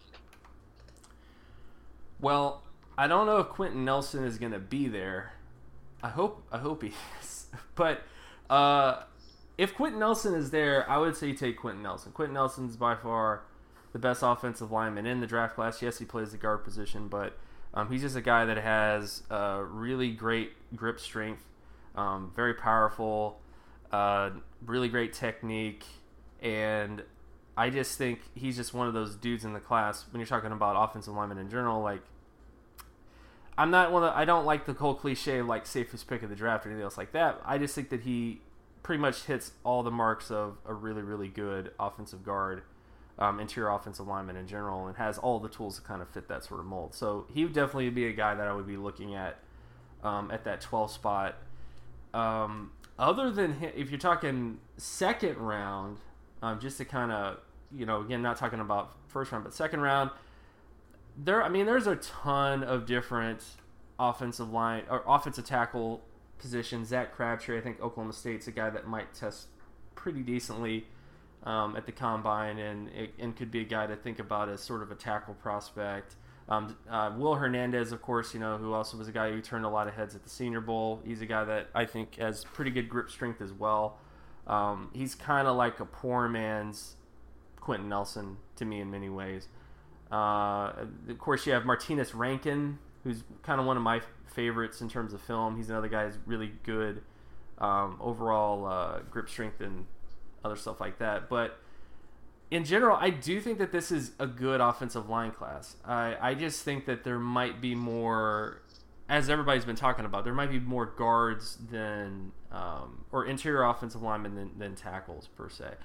Speaker 2: Well, I don't know if Quentin Nelson is going to be there. I hope I hope he is. But uh, if Quentin Nelson is there, I would say take Quentin Nelson. Quentin Nelson's by far the best offensive lineman in the draft class. Yes, he plays the guard position, but um, he's just a guy that has uh, really great grip strength, um, very powerful, uh, really great technique, and I just think he's just one of those dudes in the class. When you're talking about offensive linemen in general, like I'm not one of, I don't like the whole cliche of like safest pick of the draft or anything else like that. I just think that he pretty much hits all the marks of a really, really good offensive guard, um, interior offensive lineman in general, and has all the tools to kind of fit that sort of mold. So he would definitely be a guy that I would be looking at um, at that twelve spot. Um, other than him, if you're talking second round. Um, just to kind of, you know, again, not talking about first round, but second round, there, I mean, there's a ton of different offensive line or offensive tackle positions. Zach Crabtree, I think Oklahoma State's a guy that might test pretty decently um, at the combine, and and could be a guy to think about as sort of a tackle prospect. Um, uh, Will Hernandez, of course, you know, who also was a guy who turned a lot of heads at the Senior Bowl. He's a guy that I think has pretty good grip strength as well. Um, he's kind of like a poor man's Quentin Nelson to me in many ways. Uh, of course, you have Martinez Rankin, who's kind of one of my favorites in terms of film. He's another guy who's really good um, overall uh, grip strength and other stuff like that. But in general, I do think that this is a good offensive line class. I, I just think that there might be more, as everybody's been talking about, there might be more guards than um, or interior offensive linemen than, than tackles per se.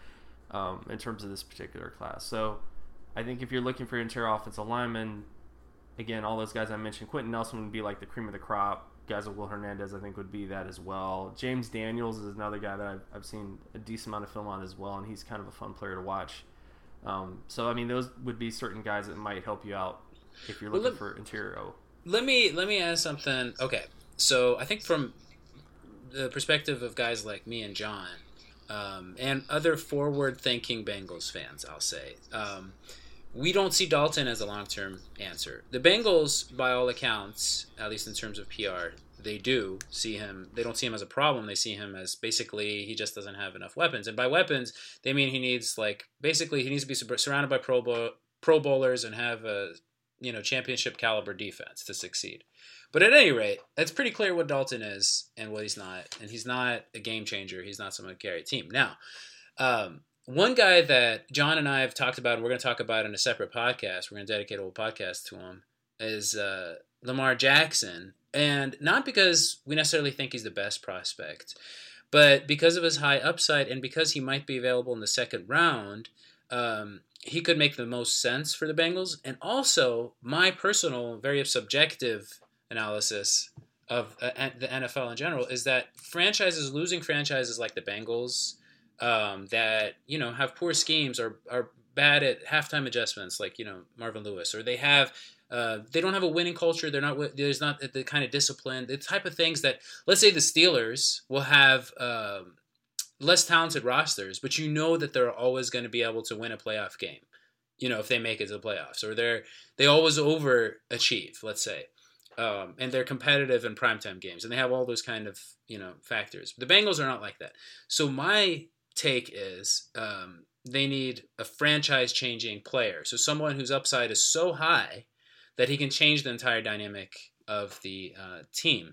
Speaker 2: um, in terms of this particular class. So I think if you're looking for interior offensive linemen, again, all those guys I mentioned, Quentin Nelson would be like the cream of the crop. Guys like Will Hernandez, I think, would be that as well. James Daniels is another guy that I've, I've seen a decent amount of film on as well, and he's kind of a fun player to watch. Um, so, I mean, those would be certain guys that might help you out if you're looking well, let, for interior O.
Speaker 1: Let me let me ask something. Okay, so I think from the perspective of guys like me and John, um, and other forward-thinking Bengals fans, I'll say, um, we don't see Dalton as a long-term answer. The Bengals, by all accounts, at least in terms of P R, they do see him. They don't see him as a problem. They see him as basically he just doesn't have enough weapons. And by weapons, they mean he needs like basically he needs to be surrounded by Pro Bowl, Pro Bowlers and have a you know championship caliber defense to succeed. But at any rate, it's pretty clear what Dalton is and what he's not. And he's not a game changer. He's not someone to carry a team. Now, um, one guy that John and I have talked about, and we're going to talk about in a separate podcast, we're going to dedicate a whole podcast to him, is uh, Lamar Jackson. And not because we necessarily think he's the best prospect, but because of his high upside and because he might be available in the second round, um, he could make the most sense for the Bengals. And also, my personal, very subjective analysis of uh, the N F L in general is that franchises, losing franchises like the Bengals, um, that, you know, have poor schemes or are bad at halftime adjustments like, you know, Marvin Lewis, or they have, uh, they don't have a winning culture. They're not, there's not the kind of discipline, the type of things that, let's say the Steelers will have um, less talented rosters, but you know that they're always going to be able to win a playoff game, you know, if they make it to the playoffs, or they're, they always overachieve, let's say. Um, and they're competitive in primetime games, and they have all those kind of, you know, factors. The Bengals are not like that. So my take is um, they need a franchise-changing player. So someone whose upside is so high that he can change the entire dynamic of the uh, team.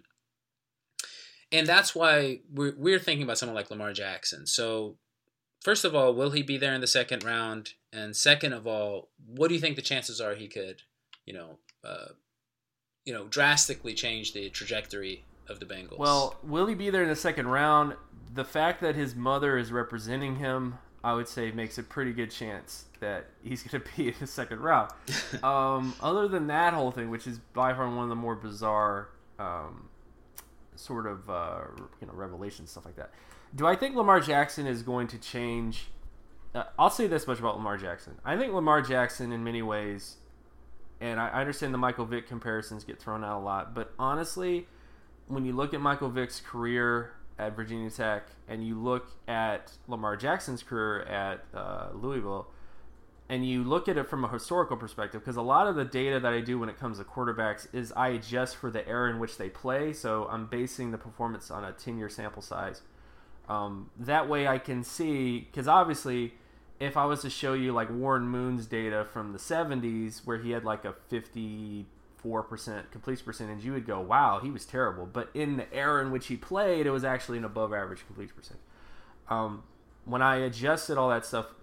Speaker 1: And that's why we're, we're thinking about someone like Lamar Jackson. So first of all, will he be there in the second round? And second of all, what do you think the chances are he could, you know, uh, you know, drastically change the trajectory of the Bengals?
Speaker 2: Well, will he be there in the second round? The fact that his mother is representing him, I would say, makes a pretty good chance that he's going to be in the second round. um, other than that whole thing, which is by far one of the more bizarre um, sort of uh, you know revelations, stuff like that. Do I think Lamar Jackson is going to change? Uh, I'll say this much about Lamar Jackson. I think Lamar Jackson, in many ways, and I understand the Michael Vick comparisons get thrown out a lot, but honestly, when you look at Michael Vick's career at Virginia Tech and you look at Lamar Jackson's career at uh, Louisville, and you look at it from a historical perspective, because a lot of the data that I do when it comes to quarterbacks is I adjust for the era in which they play, so I'm basing the performance on a ten-year sample size. Um, that way I can see, because obviously if I was to show you like Warren Moon's data from the seventies where he had like a fifty-four percent completion percentage, you would go, wow, he was terrible. But in the era in which he played, it was actually an above average completion percentage. Um, when I adjusted all that stuff,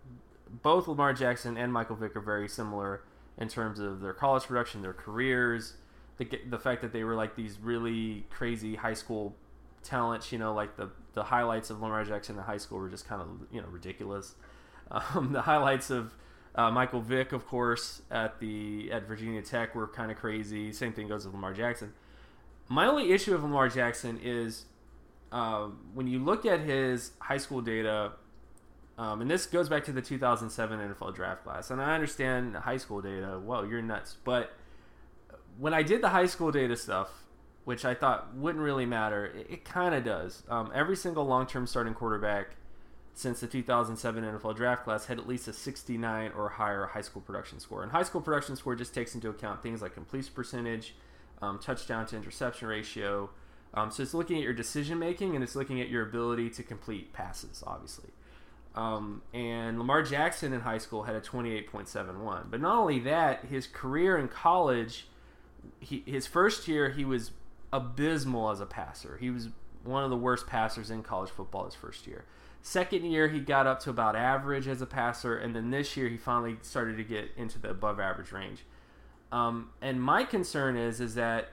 Speaker 2: both Lamar Jackson and Michael Vick are very similar in terms of their college production, their careers, the, the fact that they were like these really crazy high school talents, you know, like the, the highlights of Lamar Jackson in high school were just kind of, you know, ridiculous. Um, the highlights of uh, Michael Vick, of course, at the at Virginia Tech were kind of crazy. Same thing goes with Lamar Jackson. My only issue with Lamar Jackson is um, when you look at his high school data, um, and this goes back to the two thousand seven N F L draft class, and I understand high school data, whoa, you're nuts. But when I did the high school data stuff, which I thought wouldn't really matter, it, it kind of does. Um, every single long-term starting quarterback since the two thousand seven N F L draft class had at least a sixty-nine or higher high school production score. And high school production score just takes into account things like completion percentage, um, touchdown to interception ratio. Um, so it's looking at your decision making, and it's looking at your ability to complete passes, obviously. Um, and Lamar Jackson in high school had a twenty-eight point seven one. But not only that, his career in college, he, his first year, he was abysmal as a passer. He was one of the worst passers in college football his first year. Second year, he got up to about average as a passer, and then this year he finally started to get into the above average range. Um, and my concern is, is that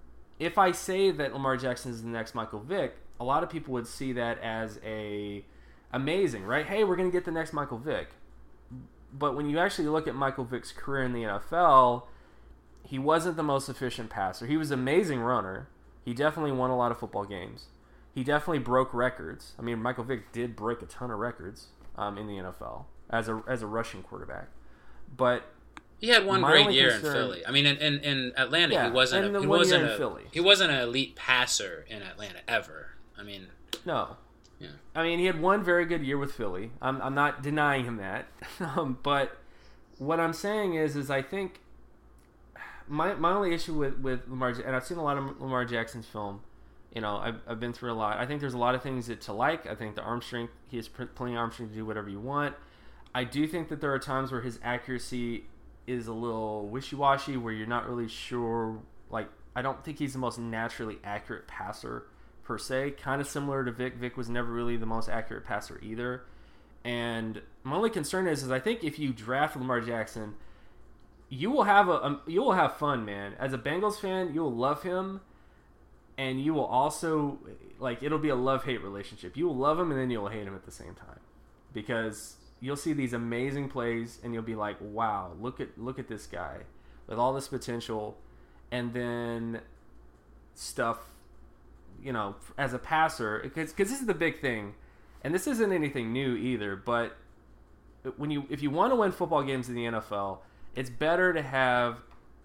Speaker 2: if I say that Lamar Jackson is the next Michael Vick, a lot of people would see that as a amazing, right? Hey, we're going to get the next Michael Vick. But when you actually look at Michael Vick's career in the N F L, he wasn't the most efficient passer. He was an amazing runner. He definitely won a lot of football games. He definitely broke records. I mean, Michael Vick did break a ton of records um, in the N F L as a as a rushing quarterback. But
Speaker 1: he had one great year
Speaker 2: concern,
Speaker 1: in Philly. I mean, in, in, in Atlanta,
Speaker 2: yeah,
Speaker 1: he wasn't. A, he
Speaker 2: one
Speaker 1: wasn't
Speaker 2: year in
Speaker 1: a.
Speaker 2: Philly.
Speaker 1: He wasn't an elite passer in Atlanta ever. I mean,
Speaker 2: no.
Speaker 1: Yeah.
Speaker 2: I mean, he had one very good year with Philly. I'm I'm not denying him that, um, but what I'm saying is, is I think my my only issue with with Lamar, and I've seen a lot of Lamar Jackson's film. You know, I've I've been through a lot. I think there's a lot of things that to like. I think the arm strength, he has plenty of arm strength to do whatever you want. I do think that there are times where his accuracy is a little wishy-washy, where you're not really sure. Like, I don't think he's the most naturally accurate passer per se. Kind of similar to Vic. Vic was never really the most accurate passer either. And my only concern is, is I think if you draft Lamar Jackson, you will have a, a you will have fun, man. As a Bengals fan, you will love him, and you will also like it'll be a love-hate relationship. You will love him, and then you'll hate him at the same time, because you'll see these amazing plays, and you'll be like, "Wow, look at look at this guy with all this potential," and then stuff, you know, as a passer, because because this is the big thing, and this isn't anything new either. But when you if you want to win football games in the N F L, it's better to have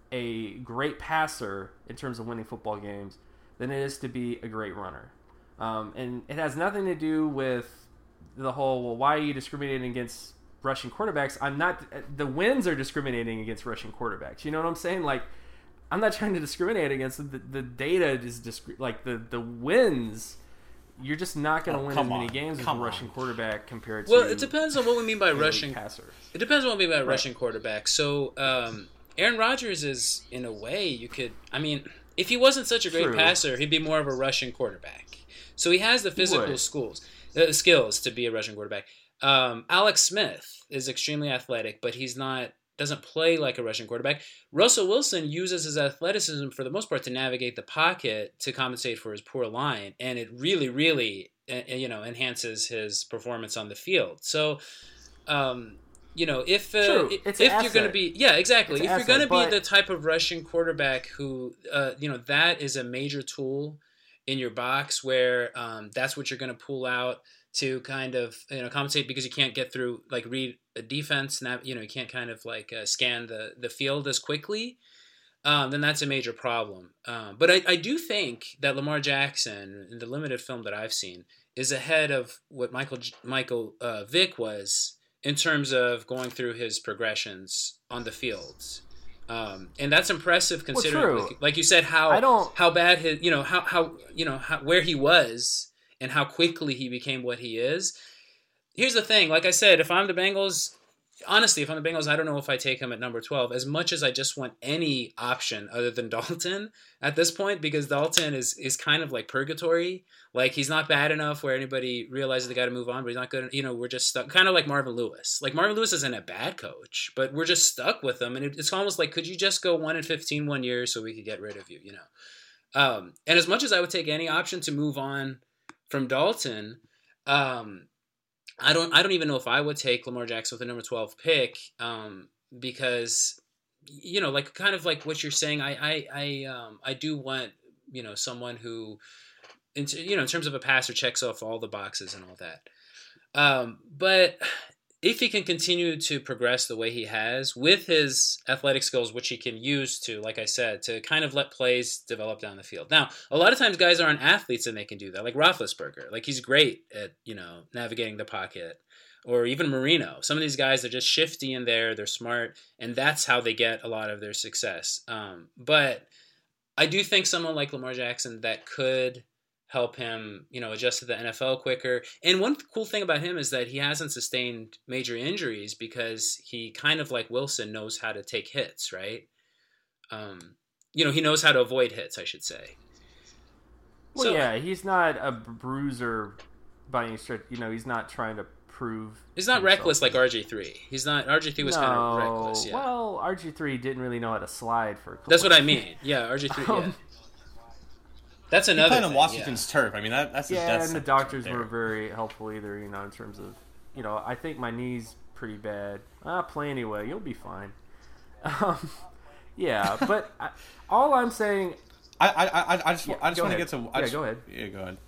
Speaker 2: a great passer in terms of winning football games than it is to be a great runner. Um, and it has nothing to do with the whole, well, why are you discriminating against rushing quarterbacks? I'm not, the wins are discriminating against rushing quarterbacks. You know what I'm saying? Like, I'm not trying to discriminate against them. The, the data is discre- like the, the wins. You're just not going to
Speaker 3: Oh,
Speaker 2: win as
Speaker 3: come
Speaker 2: many
Speaker 3: on.
Speaker 2: games as a
Speaker 3: Come
Speaker 2: rushing
Speaker 3: on.
Speaker 2: quarterback compared to.
Speaker 1: well, it depends on what we mean by
Speaker 2: an elite
Speaker 1: rushing.
Speaker 2: passer.
Speaker 1: It depends on what we mean by
Speaker 2: Right.
Speaker 1: rushing quarterback. So, um, Aaron Rodgers is, in a way, you could. I mean, if he wasn't such a great
Speaker 2: True.
Speaker 1: passer, he'd be more of a rushing quarterback. So he has the physical
Speaker 2: would.
Speaker 1: schools, uh, skills to be a rushing quarterback. Um, Alex Smith is extremely athletic, but he's not doesn't play like a rushing quarterback. Russell Wilson uses his athleticism for the most part to navigate the pocket to compensate for his poor line, and it really, really, uh, you know, enhances his performance on the field. So, um, you know, if uh,
Speaker 2: True.
Speaker 1: if,
Speaker 2: It's
Speaker 1: if
Speaker 2: an
Speaker 1: you're going to
Speaker 2: asset.
Speaker 1: be, yeah, exactly.
Speaker 2: It's
Speaker 1: If
Speaker 2: an
Speaker 1: you're going to
Speaker 2: asset,
Speaker 1: be
Speaker 2: but-
Speaker 1: the type of rushing quarterback who, uh, you know, that is a major tool in your box where um, that's what you're going to pull out to kind of, you know, compensate because you can't get through, like, read a defense, nav- you know, you can't kind of like uh, scan the, the field as quickly, um, then that's a major problem. Um, but I, I do think that Lamar Jackson, in the limited film that I've seen, is ahead of what Michael Michael uh, Vick was in terms of going through his progressions on the fields. Um, and that's impressive considering,
Speaker 2: true.
Speaker 1: like, like you said, how
Speaker 2: I don't-
Speaker 1: how bad his, you know, how how you know how, where he was and how quickly he became what he is. Here's the thing, like I said, if I'm the Bengals, honestly, if I'm the Bengals, I don't know if I take him at number twelve, as much as I just want any option other than Dalton at this point, because Dalton is is kind of like purgatory. Like, he's not bad enough where anybody realizes they got to move on, but he's not good. You know, we're just stuck. Kind of like Marvin Lewis. Like, Marvin Lewis isn't a bad coach, but we're just stuck with him. And it, it's almost like, could you just go one and fifteen one year so we could get rid of you, you know? Um, and as much as I would take any option to move on from Dalton, um, I don't I don't even know if I would take Lamar Jackson with the number twelve pick, um, because, you know, like, kind of like what you're saying, I I I, um, I do want, you know, someone who, in, you know, in terms of a passer, checks off all the boxes and all that. Um, but if he can continue to progress the way he has with his athletic skills, which he can use to, like I said, to kind of let plays develop down the field. Now, a lot of times guys aren't athletes and they can do that, like Roethlisberger. Like, he's great at, you know, navigating the pocket. Or even Marino. Some of these guys are just shifty in there, they're smart, and that's how they get a lot of their success. Um, but I do think someone like Lamar Jackson that could help him, you know, adjust to the N F L quicker. And one cool thing about him is that he hasn't sustained major injuries because he kind of, like Wilson, knows how to take hits, right? Um, you know, he knows how to avoid hits, I should say.
Speaker 2: Well,
Speaker 1: So-
Speaker 2: yeah, he's not a bruiser by any stretch. You know, he's not trying to prove.
Speaker 1: He's not
Speaker 2: himself.
Speaker 1: reckless like R G three. He's not. R G three was
Speaker 2: no,
Speaker 1: kind of reckless, yeah.
Speaker 2: Well, R G three didn't really know how to slide for a couple
Speaker 1: That's what I mean. Yeah, R G three, yeah.
Speaker 2: Um,
Speaker 1: That's
Speaker 3: he
Speaker 1: another
Speaker 3: played on
Speaker 1: thing,
Speaker 3: Washington's
Speaker 1: yeah.
Speaker 3: turf. I mean, that that's a
Speaker 2: Yeah,
Speaker 3: death
Speaker 2: and the
Speaker 3: sentence
Speaker 2: doctors
Speaker 3: right
Speaker 2: were
Speaker 3: there.
Speaker 2: very helpful either, you know, in terms of, you know, I think my knee's pretty bad. Ah, play anyway. You'll be fine. Um, yeah, but I, all I'm saying...
Speaker 3: I I I, I just
Speaker 2: Yeah,
Speaker 3: I just
Speaker 2: go
Speaker 3: want to
Speaker 2: ahead.
Speaker 3: get to. I
Speaker 2: Yeah,
Speaker 3: just,
Speaker 2: go ahead.
Speaker 3: Yeah, go ahead.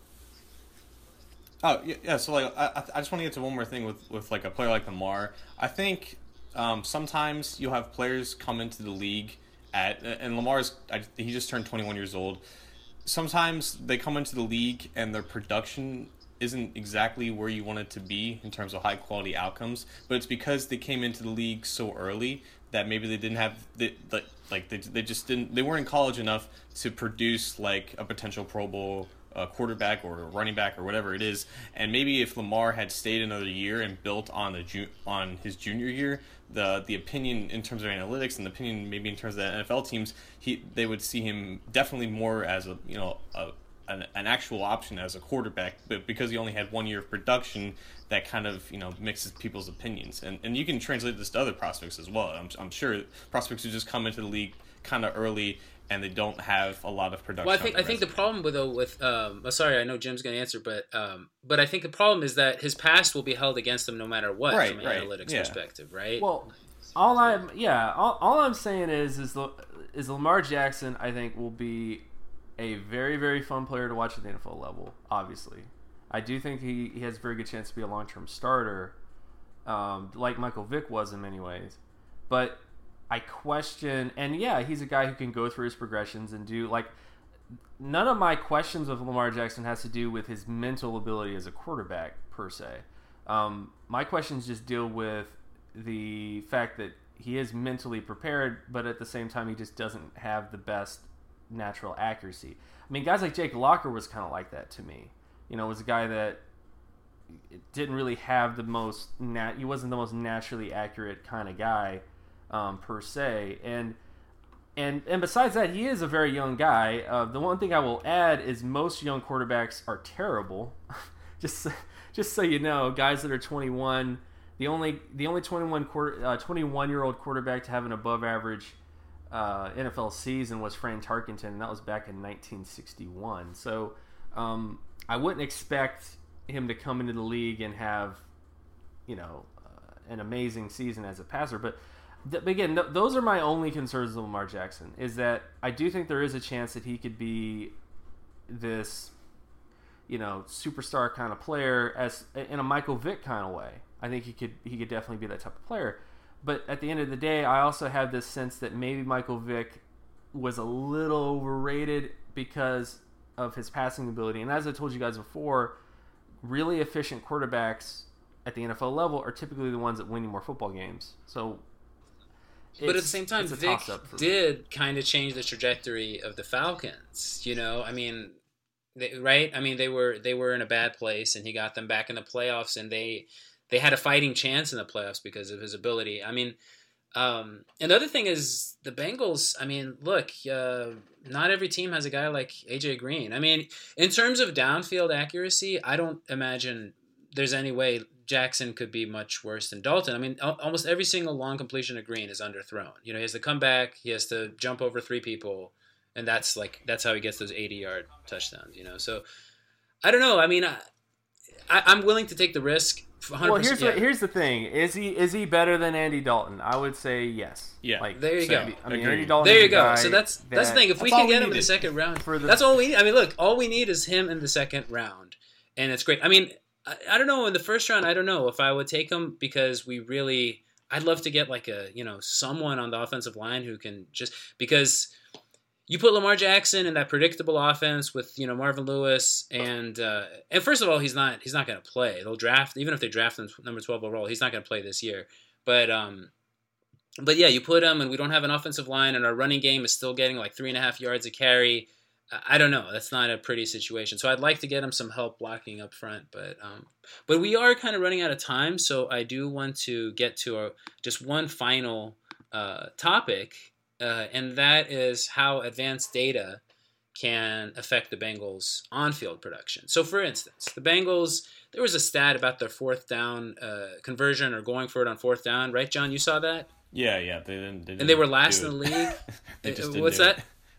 Speaker 3: Oh yeah, yeah. So like, I I just want to get to one more thing with with like a player like Lamar. I think um, sometimes you'll have players come into the league at and Lamar's I, he just turned twenty-one years old. Sometimes they come into the league and their production isn't exactly where you want it to be in terms of high quality outcomes, but it's because they came into the league so early that maybe they didn't have the, the like they they just didn't they weren't in college enough to produce like a potential Pro Bowl uh, quarterback or a running back or whatever it is. And maybe if Lamar had stayed another year and built on the ju- on his junior year, the the opinion in terms of analytics and the opinion maybe in terms of the N F L teams, he they would see him definitely more as a you know a An, an actual option as a quarterback, but because he only had one year of production, that kind of you know mixes people's opinions, and and you can translate this to other prospects as well. I'm, I'm sure prospects who just come into the league kind of early and they don't have a lot of production.
Speaker 1: Well, I think I think the problem with though with um, oh, sorry, I know Jim's going to answer, but um, but I think the problem is that his past will be held against him no matter what
Speaker 3: Right,
Speaker 1: from an
Speaker 3: right,
Speaker 1: analytics
Speaker 3: yeah.
Speaker 1: perspective, right?
Speaker 2: Well, all I'm yeah, all, all I'm saying is is the is Lamar Jackson. I think will be a very very fun player to watch at the N F L level. Obviously, I do think he, he has a very good chance to be a long term starter, um, like Michael Vick was in many ways. But I question, and yeah, he's a guy who can go through his progressions and do like. None of my questions of Lamar Jackson has to do with his mental ability as a quarterback per se. Um, my questions just deal with the fact that he is mentally prepared, but at the same time, he just doesn't have the best natural accuracy. I mean, guys like Jake Locker was kind of like that to me. You know, was a guy that didn't really have the most nat- he wasn't the most naturally accurate kind of guy um, per se. And and and besides that, he is a very young guy. Uh, the one thing I will add is most young quarterbacks are terrible. just just so you know, guys that are twenty-one, the only the only twenty-one quarter uh, twenty-one year old quarterback to have an above average Uh, N F L season was Fran Tarkenton, and that was back in nineteen sixty-one. So um, I wouldn't expect him to come into the league and have, you know, uh, an amazing season as a passer. But th- again, th- those are my only concerns with Lamar Jackson, is that I do think there is a chance that he could be this, you know, superstar kind of player as in a Michael Vick kind of way. I think he could he could definitely be that type of player. But at the end of the day, I also have this sense that maybe Michael Vick was a little overrated because of his passing ability. And as I told you guys before, really efficient quarterbacks at the N F L level are typically the ones that win you more football games. So,
Speaker 1: but at the same time, Vic did kind of change the trajectory of the Falcons. You know, I mean, they, right? I mean, they were they were in a bad place, and he got them back in the playoffs, and they. They had a fighting chance in the playoffs because of his ability. I mean, um, and the other thing is the Bengals. I mean, look, uh, not every team has a guy like A J Green. I mean, in terms of downfield accuracy, I don't imagine there's any way Jackson could be much worse than Dalton. I mean, al- almost every single long completion of Green is underthrown. You know, he has to come back, he has to jump over three people, and that's like that's how he gets those eighty-yard touchdowns. You know, so I don't know. I mean, I, I, I'm willing to take the risk.
Speaker 2: Well, here's yeah. what, here's the thing: is he is he better than Andy Dalton? I would say yes.
Speaker 3: Yeah,
Speaker 1: like there you
Speaker 3: same.
Speaker 1: go.
Speaker 2: I mean,
Speaker 3: Agreed.
Speaker 2: Andy Dalton.
Speaker 1: There you go. So that's
Speaker 2: that,
Speaker 1: that's the thing. If we can get him in the second round,
Speaker 2: the,
Speaker 1: that's all we need. I mean, look, all we need is him in the second round, and it's great. I mean, I, I don't know in the first round. I don't know if I would take him because we really. I'd love to get like a you know someone on the offensive line who can just because. You put Lamar Jackson in that predictable offense with you know Marvin Lewis and uh, and first of all he's not he's not going to play. They'll draft even if they draft him number twelve overall. He's not going to play this year. But um, but yeah, you put him and we don't have an offensive line and our running game is still getting like three and a half yards a carry. I don't know. That's not a pretty situation. So I'd like to get him some help blocking up front. But um, but we are kind of running out of time. So I do want to get to our, just one final uh, topic. Uh, and that is how advanced data can affect the Bengals' on-field production. So, for instance, the Bengals, there was a stat about their fourth down uh, conversion or going for it on fourth down, right, John? You saw that?
Speaker 3: Yeah, yeah. They didn't. They didn't
Speaker 1: and they were last in the
Speaker 3: it.
Speaker 1: league.
Speaker 3: they just
Speaker 1: uh,
Speaker 3: didn't
Speaker 1: What's
Speaker 3: do
Speaker 1: that?
Speaker 3: It.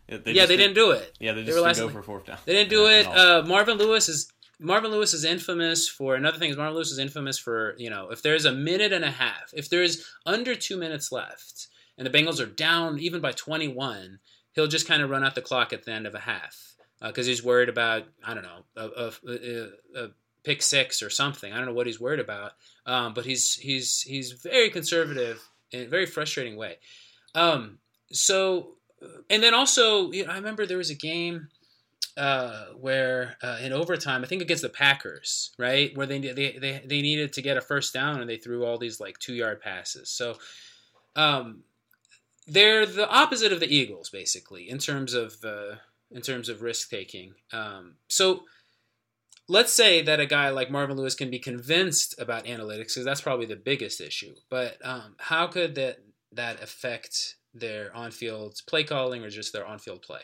Speaker 3: Yeah, they,
Speaker 1: yeah, they
Speaker 3: did,
Speaker 1: didn't do it.
Speaker 3: Yeah, they
Speaker 1: they
Speaker 3: just
Speaker 1: were
Speaker 3: didn't go
Speaker 1: last,
Speaker 3: for fourth down.
Speaker 1: They didn't do
Speaker 3: yeah,
Speaker 1: it. Uh, Marvin Lewis is Marvin Lewis is infamous for another thing. Is Marvin Lewis is infamous for, you know, if there's a minute and a half, if there's under two minutes left, and the Bengals are down even by twenty-one, he'll just kind of run out the clock at the end of a half because uh, he's worried about, I don't know, a, a, a, a pick six or something. I don't know what he's worried about, um, but he's he's he's very conservative in a very frustrating way. Um, so, and then also, you know, I remember there was a game uh, where uh, in overtime, I think against the Packers, right, where they they they they needed to get a first down and they threw all these like two yard passes. So, um, they're the opposite of the Eagles, basically, in terms of uh, in terms of risk taking. Um, so. Let's say that a guy like Marvin Lewis can be convinced about analytics, because that's probably the biggest issue. But um, how could that that affect their on-field play calling or just their on-field play?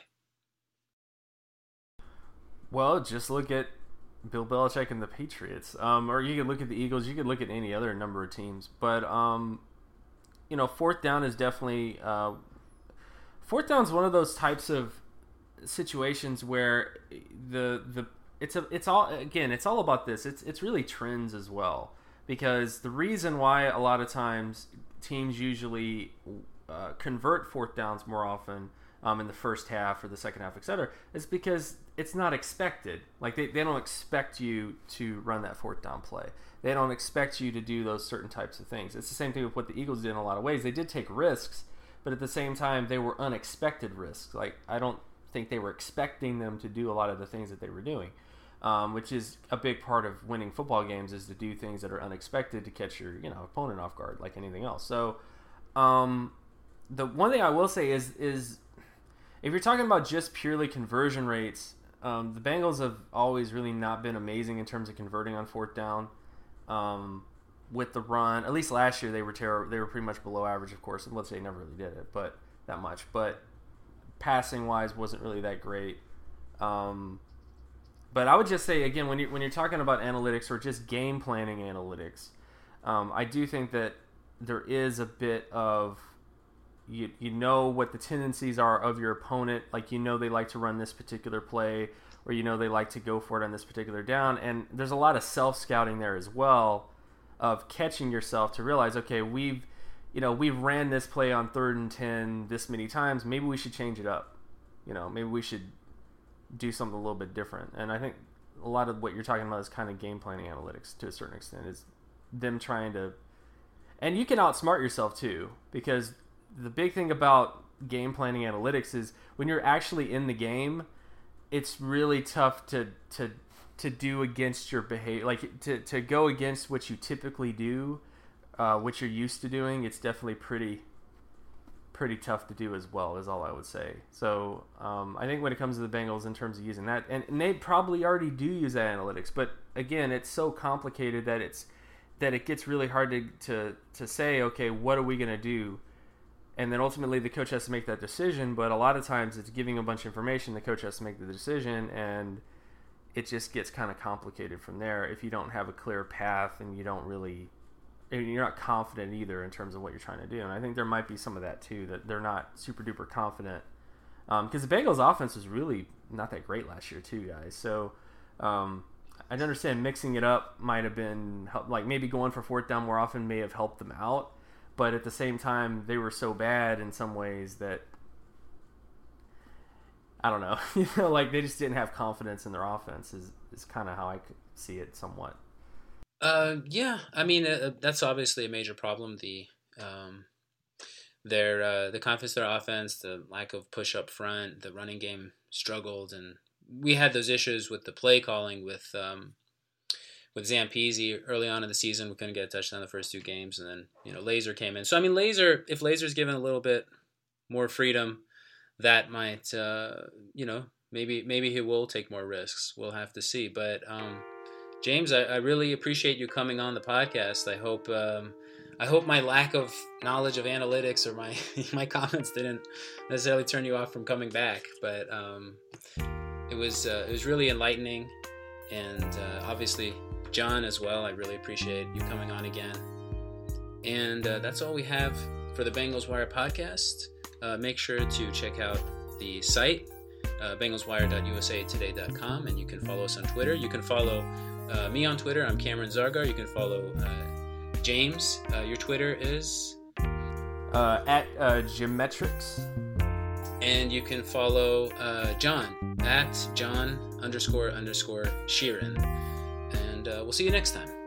Speaker 2: Well, just look at Bill Belichick and the Patriots, um, or you could look at the Eagles. You could look at any other number of teams. But um, you know, fourth down is definitely uh, fourth down is one of those types of situations where the the It's a, it's all again. It's all about this. It's it's really trends as well, because the reason why a lot of times teams usually uh, convert fourth downs more often um, in the first half or the second half, et cetera, is because it's not expected. Like they, they don't expect you to run that fourth down play. They don't expect you to do those certain types of things. It's the same thing with what the Eagles did in a lot of ways. They did take risks, but at the same time they were unexpected risks. Like I don't think they were expecting them to do a lot of the things that they were doing. Um, which is a big part of winning football games, is to do things that are unexpected to catch your, you know, opponent off guard, like anything else. So, um, the one thing I will say is, is if you're talking about just purely conversion rates, um, the Bengals have always really not been amazing in terms of converting on fourth down. Um, with the run, at least last year they were terrible. They were pretty much below average, of course. And let's say they never really did it, but that much. But passing wise, wasn't really that great. Um, But I would just say, again, when you're, when you're talking about analytics or just game planning analytics, um, I do think that there is a bit of, you you know what the tendencies are of your opponent. Like, you know they like to run this particular play, or you know they like to go for it on this particular down. And there's a lot of self-scouting there as well, of catching yourself to realize, okay, we've, you know, we've ran this play on third and ten this many times. Maybe we should change it up. You know, maybe we should do something a little bit different. And I think a lot of what you're talking about is kind of game planning analytics to a certain extent, is them trying to, and you can outsmart yourself too, because the big thing about game planning analytics is when you're actually in the game, it's really tough to to to do against your behavior, like to, to go against what you typically do, uh, what you're used to doing. It's definitely pretty pretty tough to do as well, is all I would say. So um, I think when it comes to the Bengals in terms of using that, and, and they probably already do use that analytics, but again, it's so complicated that it's that it gets really hard to to, to say, okay, what are we going to do? And then ultimately the coach has to make that decision, but a lot of times it's giving a bunch of information, the coach has to make the decision, and it just gets kind of complicated from there if you don't have a clear path and you don't really, and you're not confident either in terms of what you're trying to do. And I think there might be some of that too, that they're not super duper confident, because um, the Bengals offense was really not that great last year too, guys. So um, I understand mixing it up might have been, like maybe going for fourth down more often may have helped them out, but at the same time they were so bad in some ways that I don't know, you know, like they just didn't have confidence in their offense is, is kind of how I could see it somewhat.
Speaker 1: Uh, yeah, I mean, uh, that's obviously a major problem. The um, their uh, the confidence in their offense, the lack of push up front, the running game struggled, and we had those issues with the play calling with um, with Zampese early on in the season. We couldn't get a touchdown the first two games, and then you know Laser came in. So I mean, Laser, if Laser's given a little bit more freedom, that might uh, you know maybe maybe he will take more risks. We'll have to see, but. Um, James, I, I really appreciate you coming on the podcast. I hope um, I hope my lack of knowledge of analytics or my my comments didn't necessarily turn you off from coming back. But um, it was uh, it was really enlightening, and uh, obviously John as well. I really appreciate you coming on again. And uh, that's all we have for the Bengals Wire podcast. Uh, make sure to check out the site, uh, bengals wire dot u s a today dot com, and you can follow us on Twitter. You can follow uh, me on Twitter. I'm Cameron Zargar. You can follow uh, James. Uh, your Twitter is?
Speaker 2: Uh, at uh, Geometrics.
Speaker 1: And you can follow uh, John at John underscore underscore Sheeran. And uh, we'll see you next time.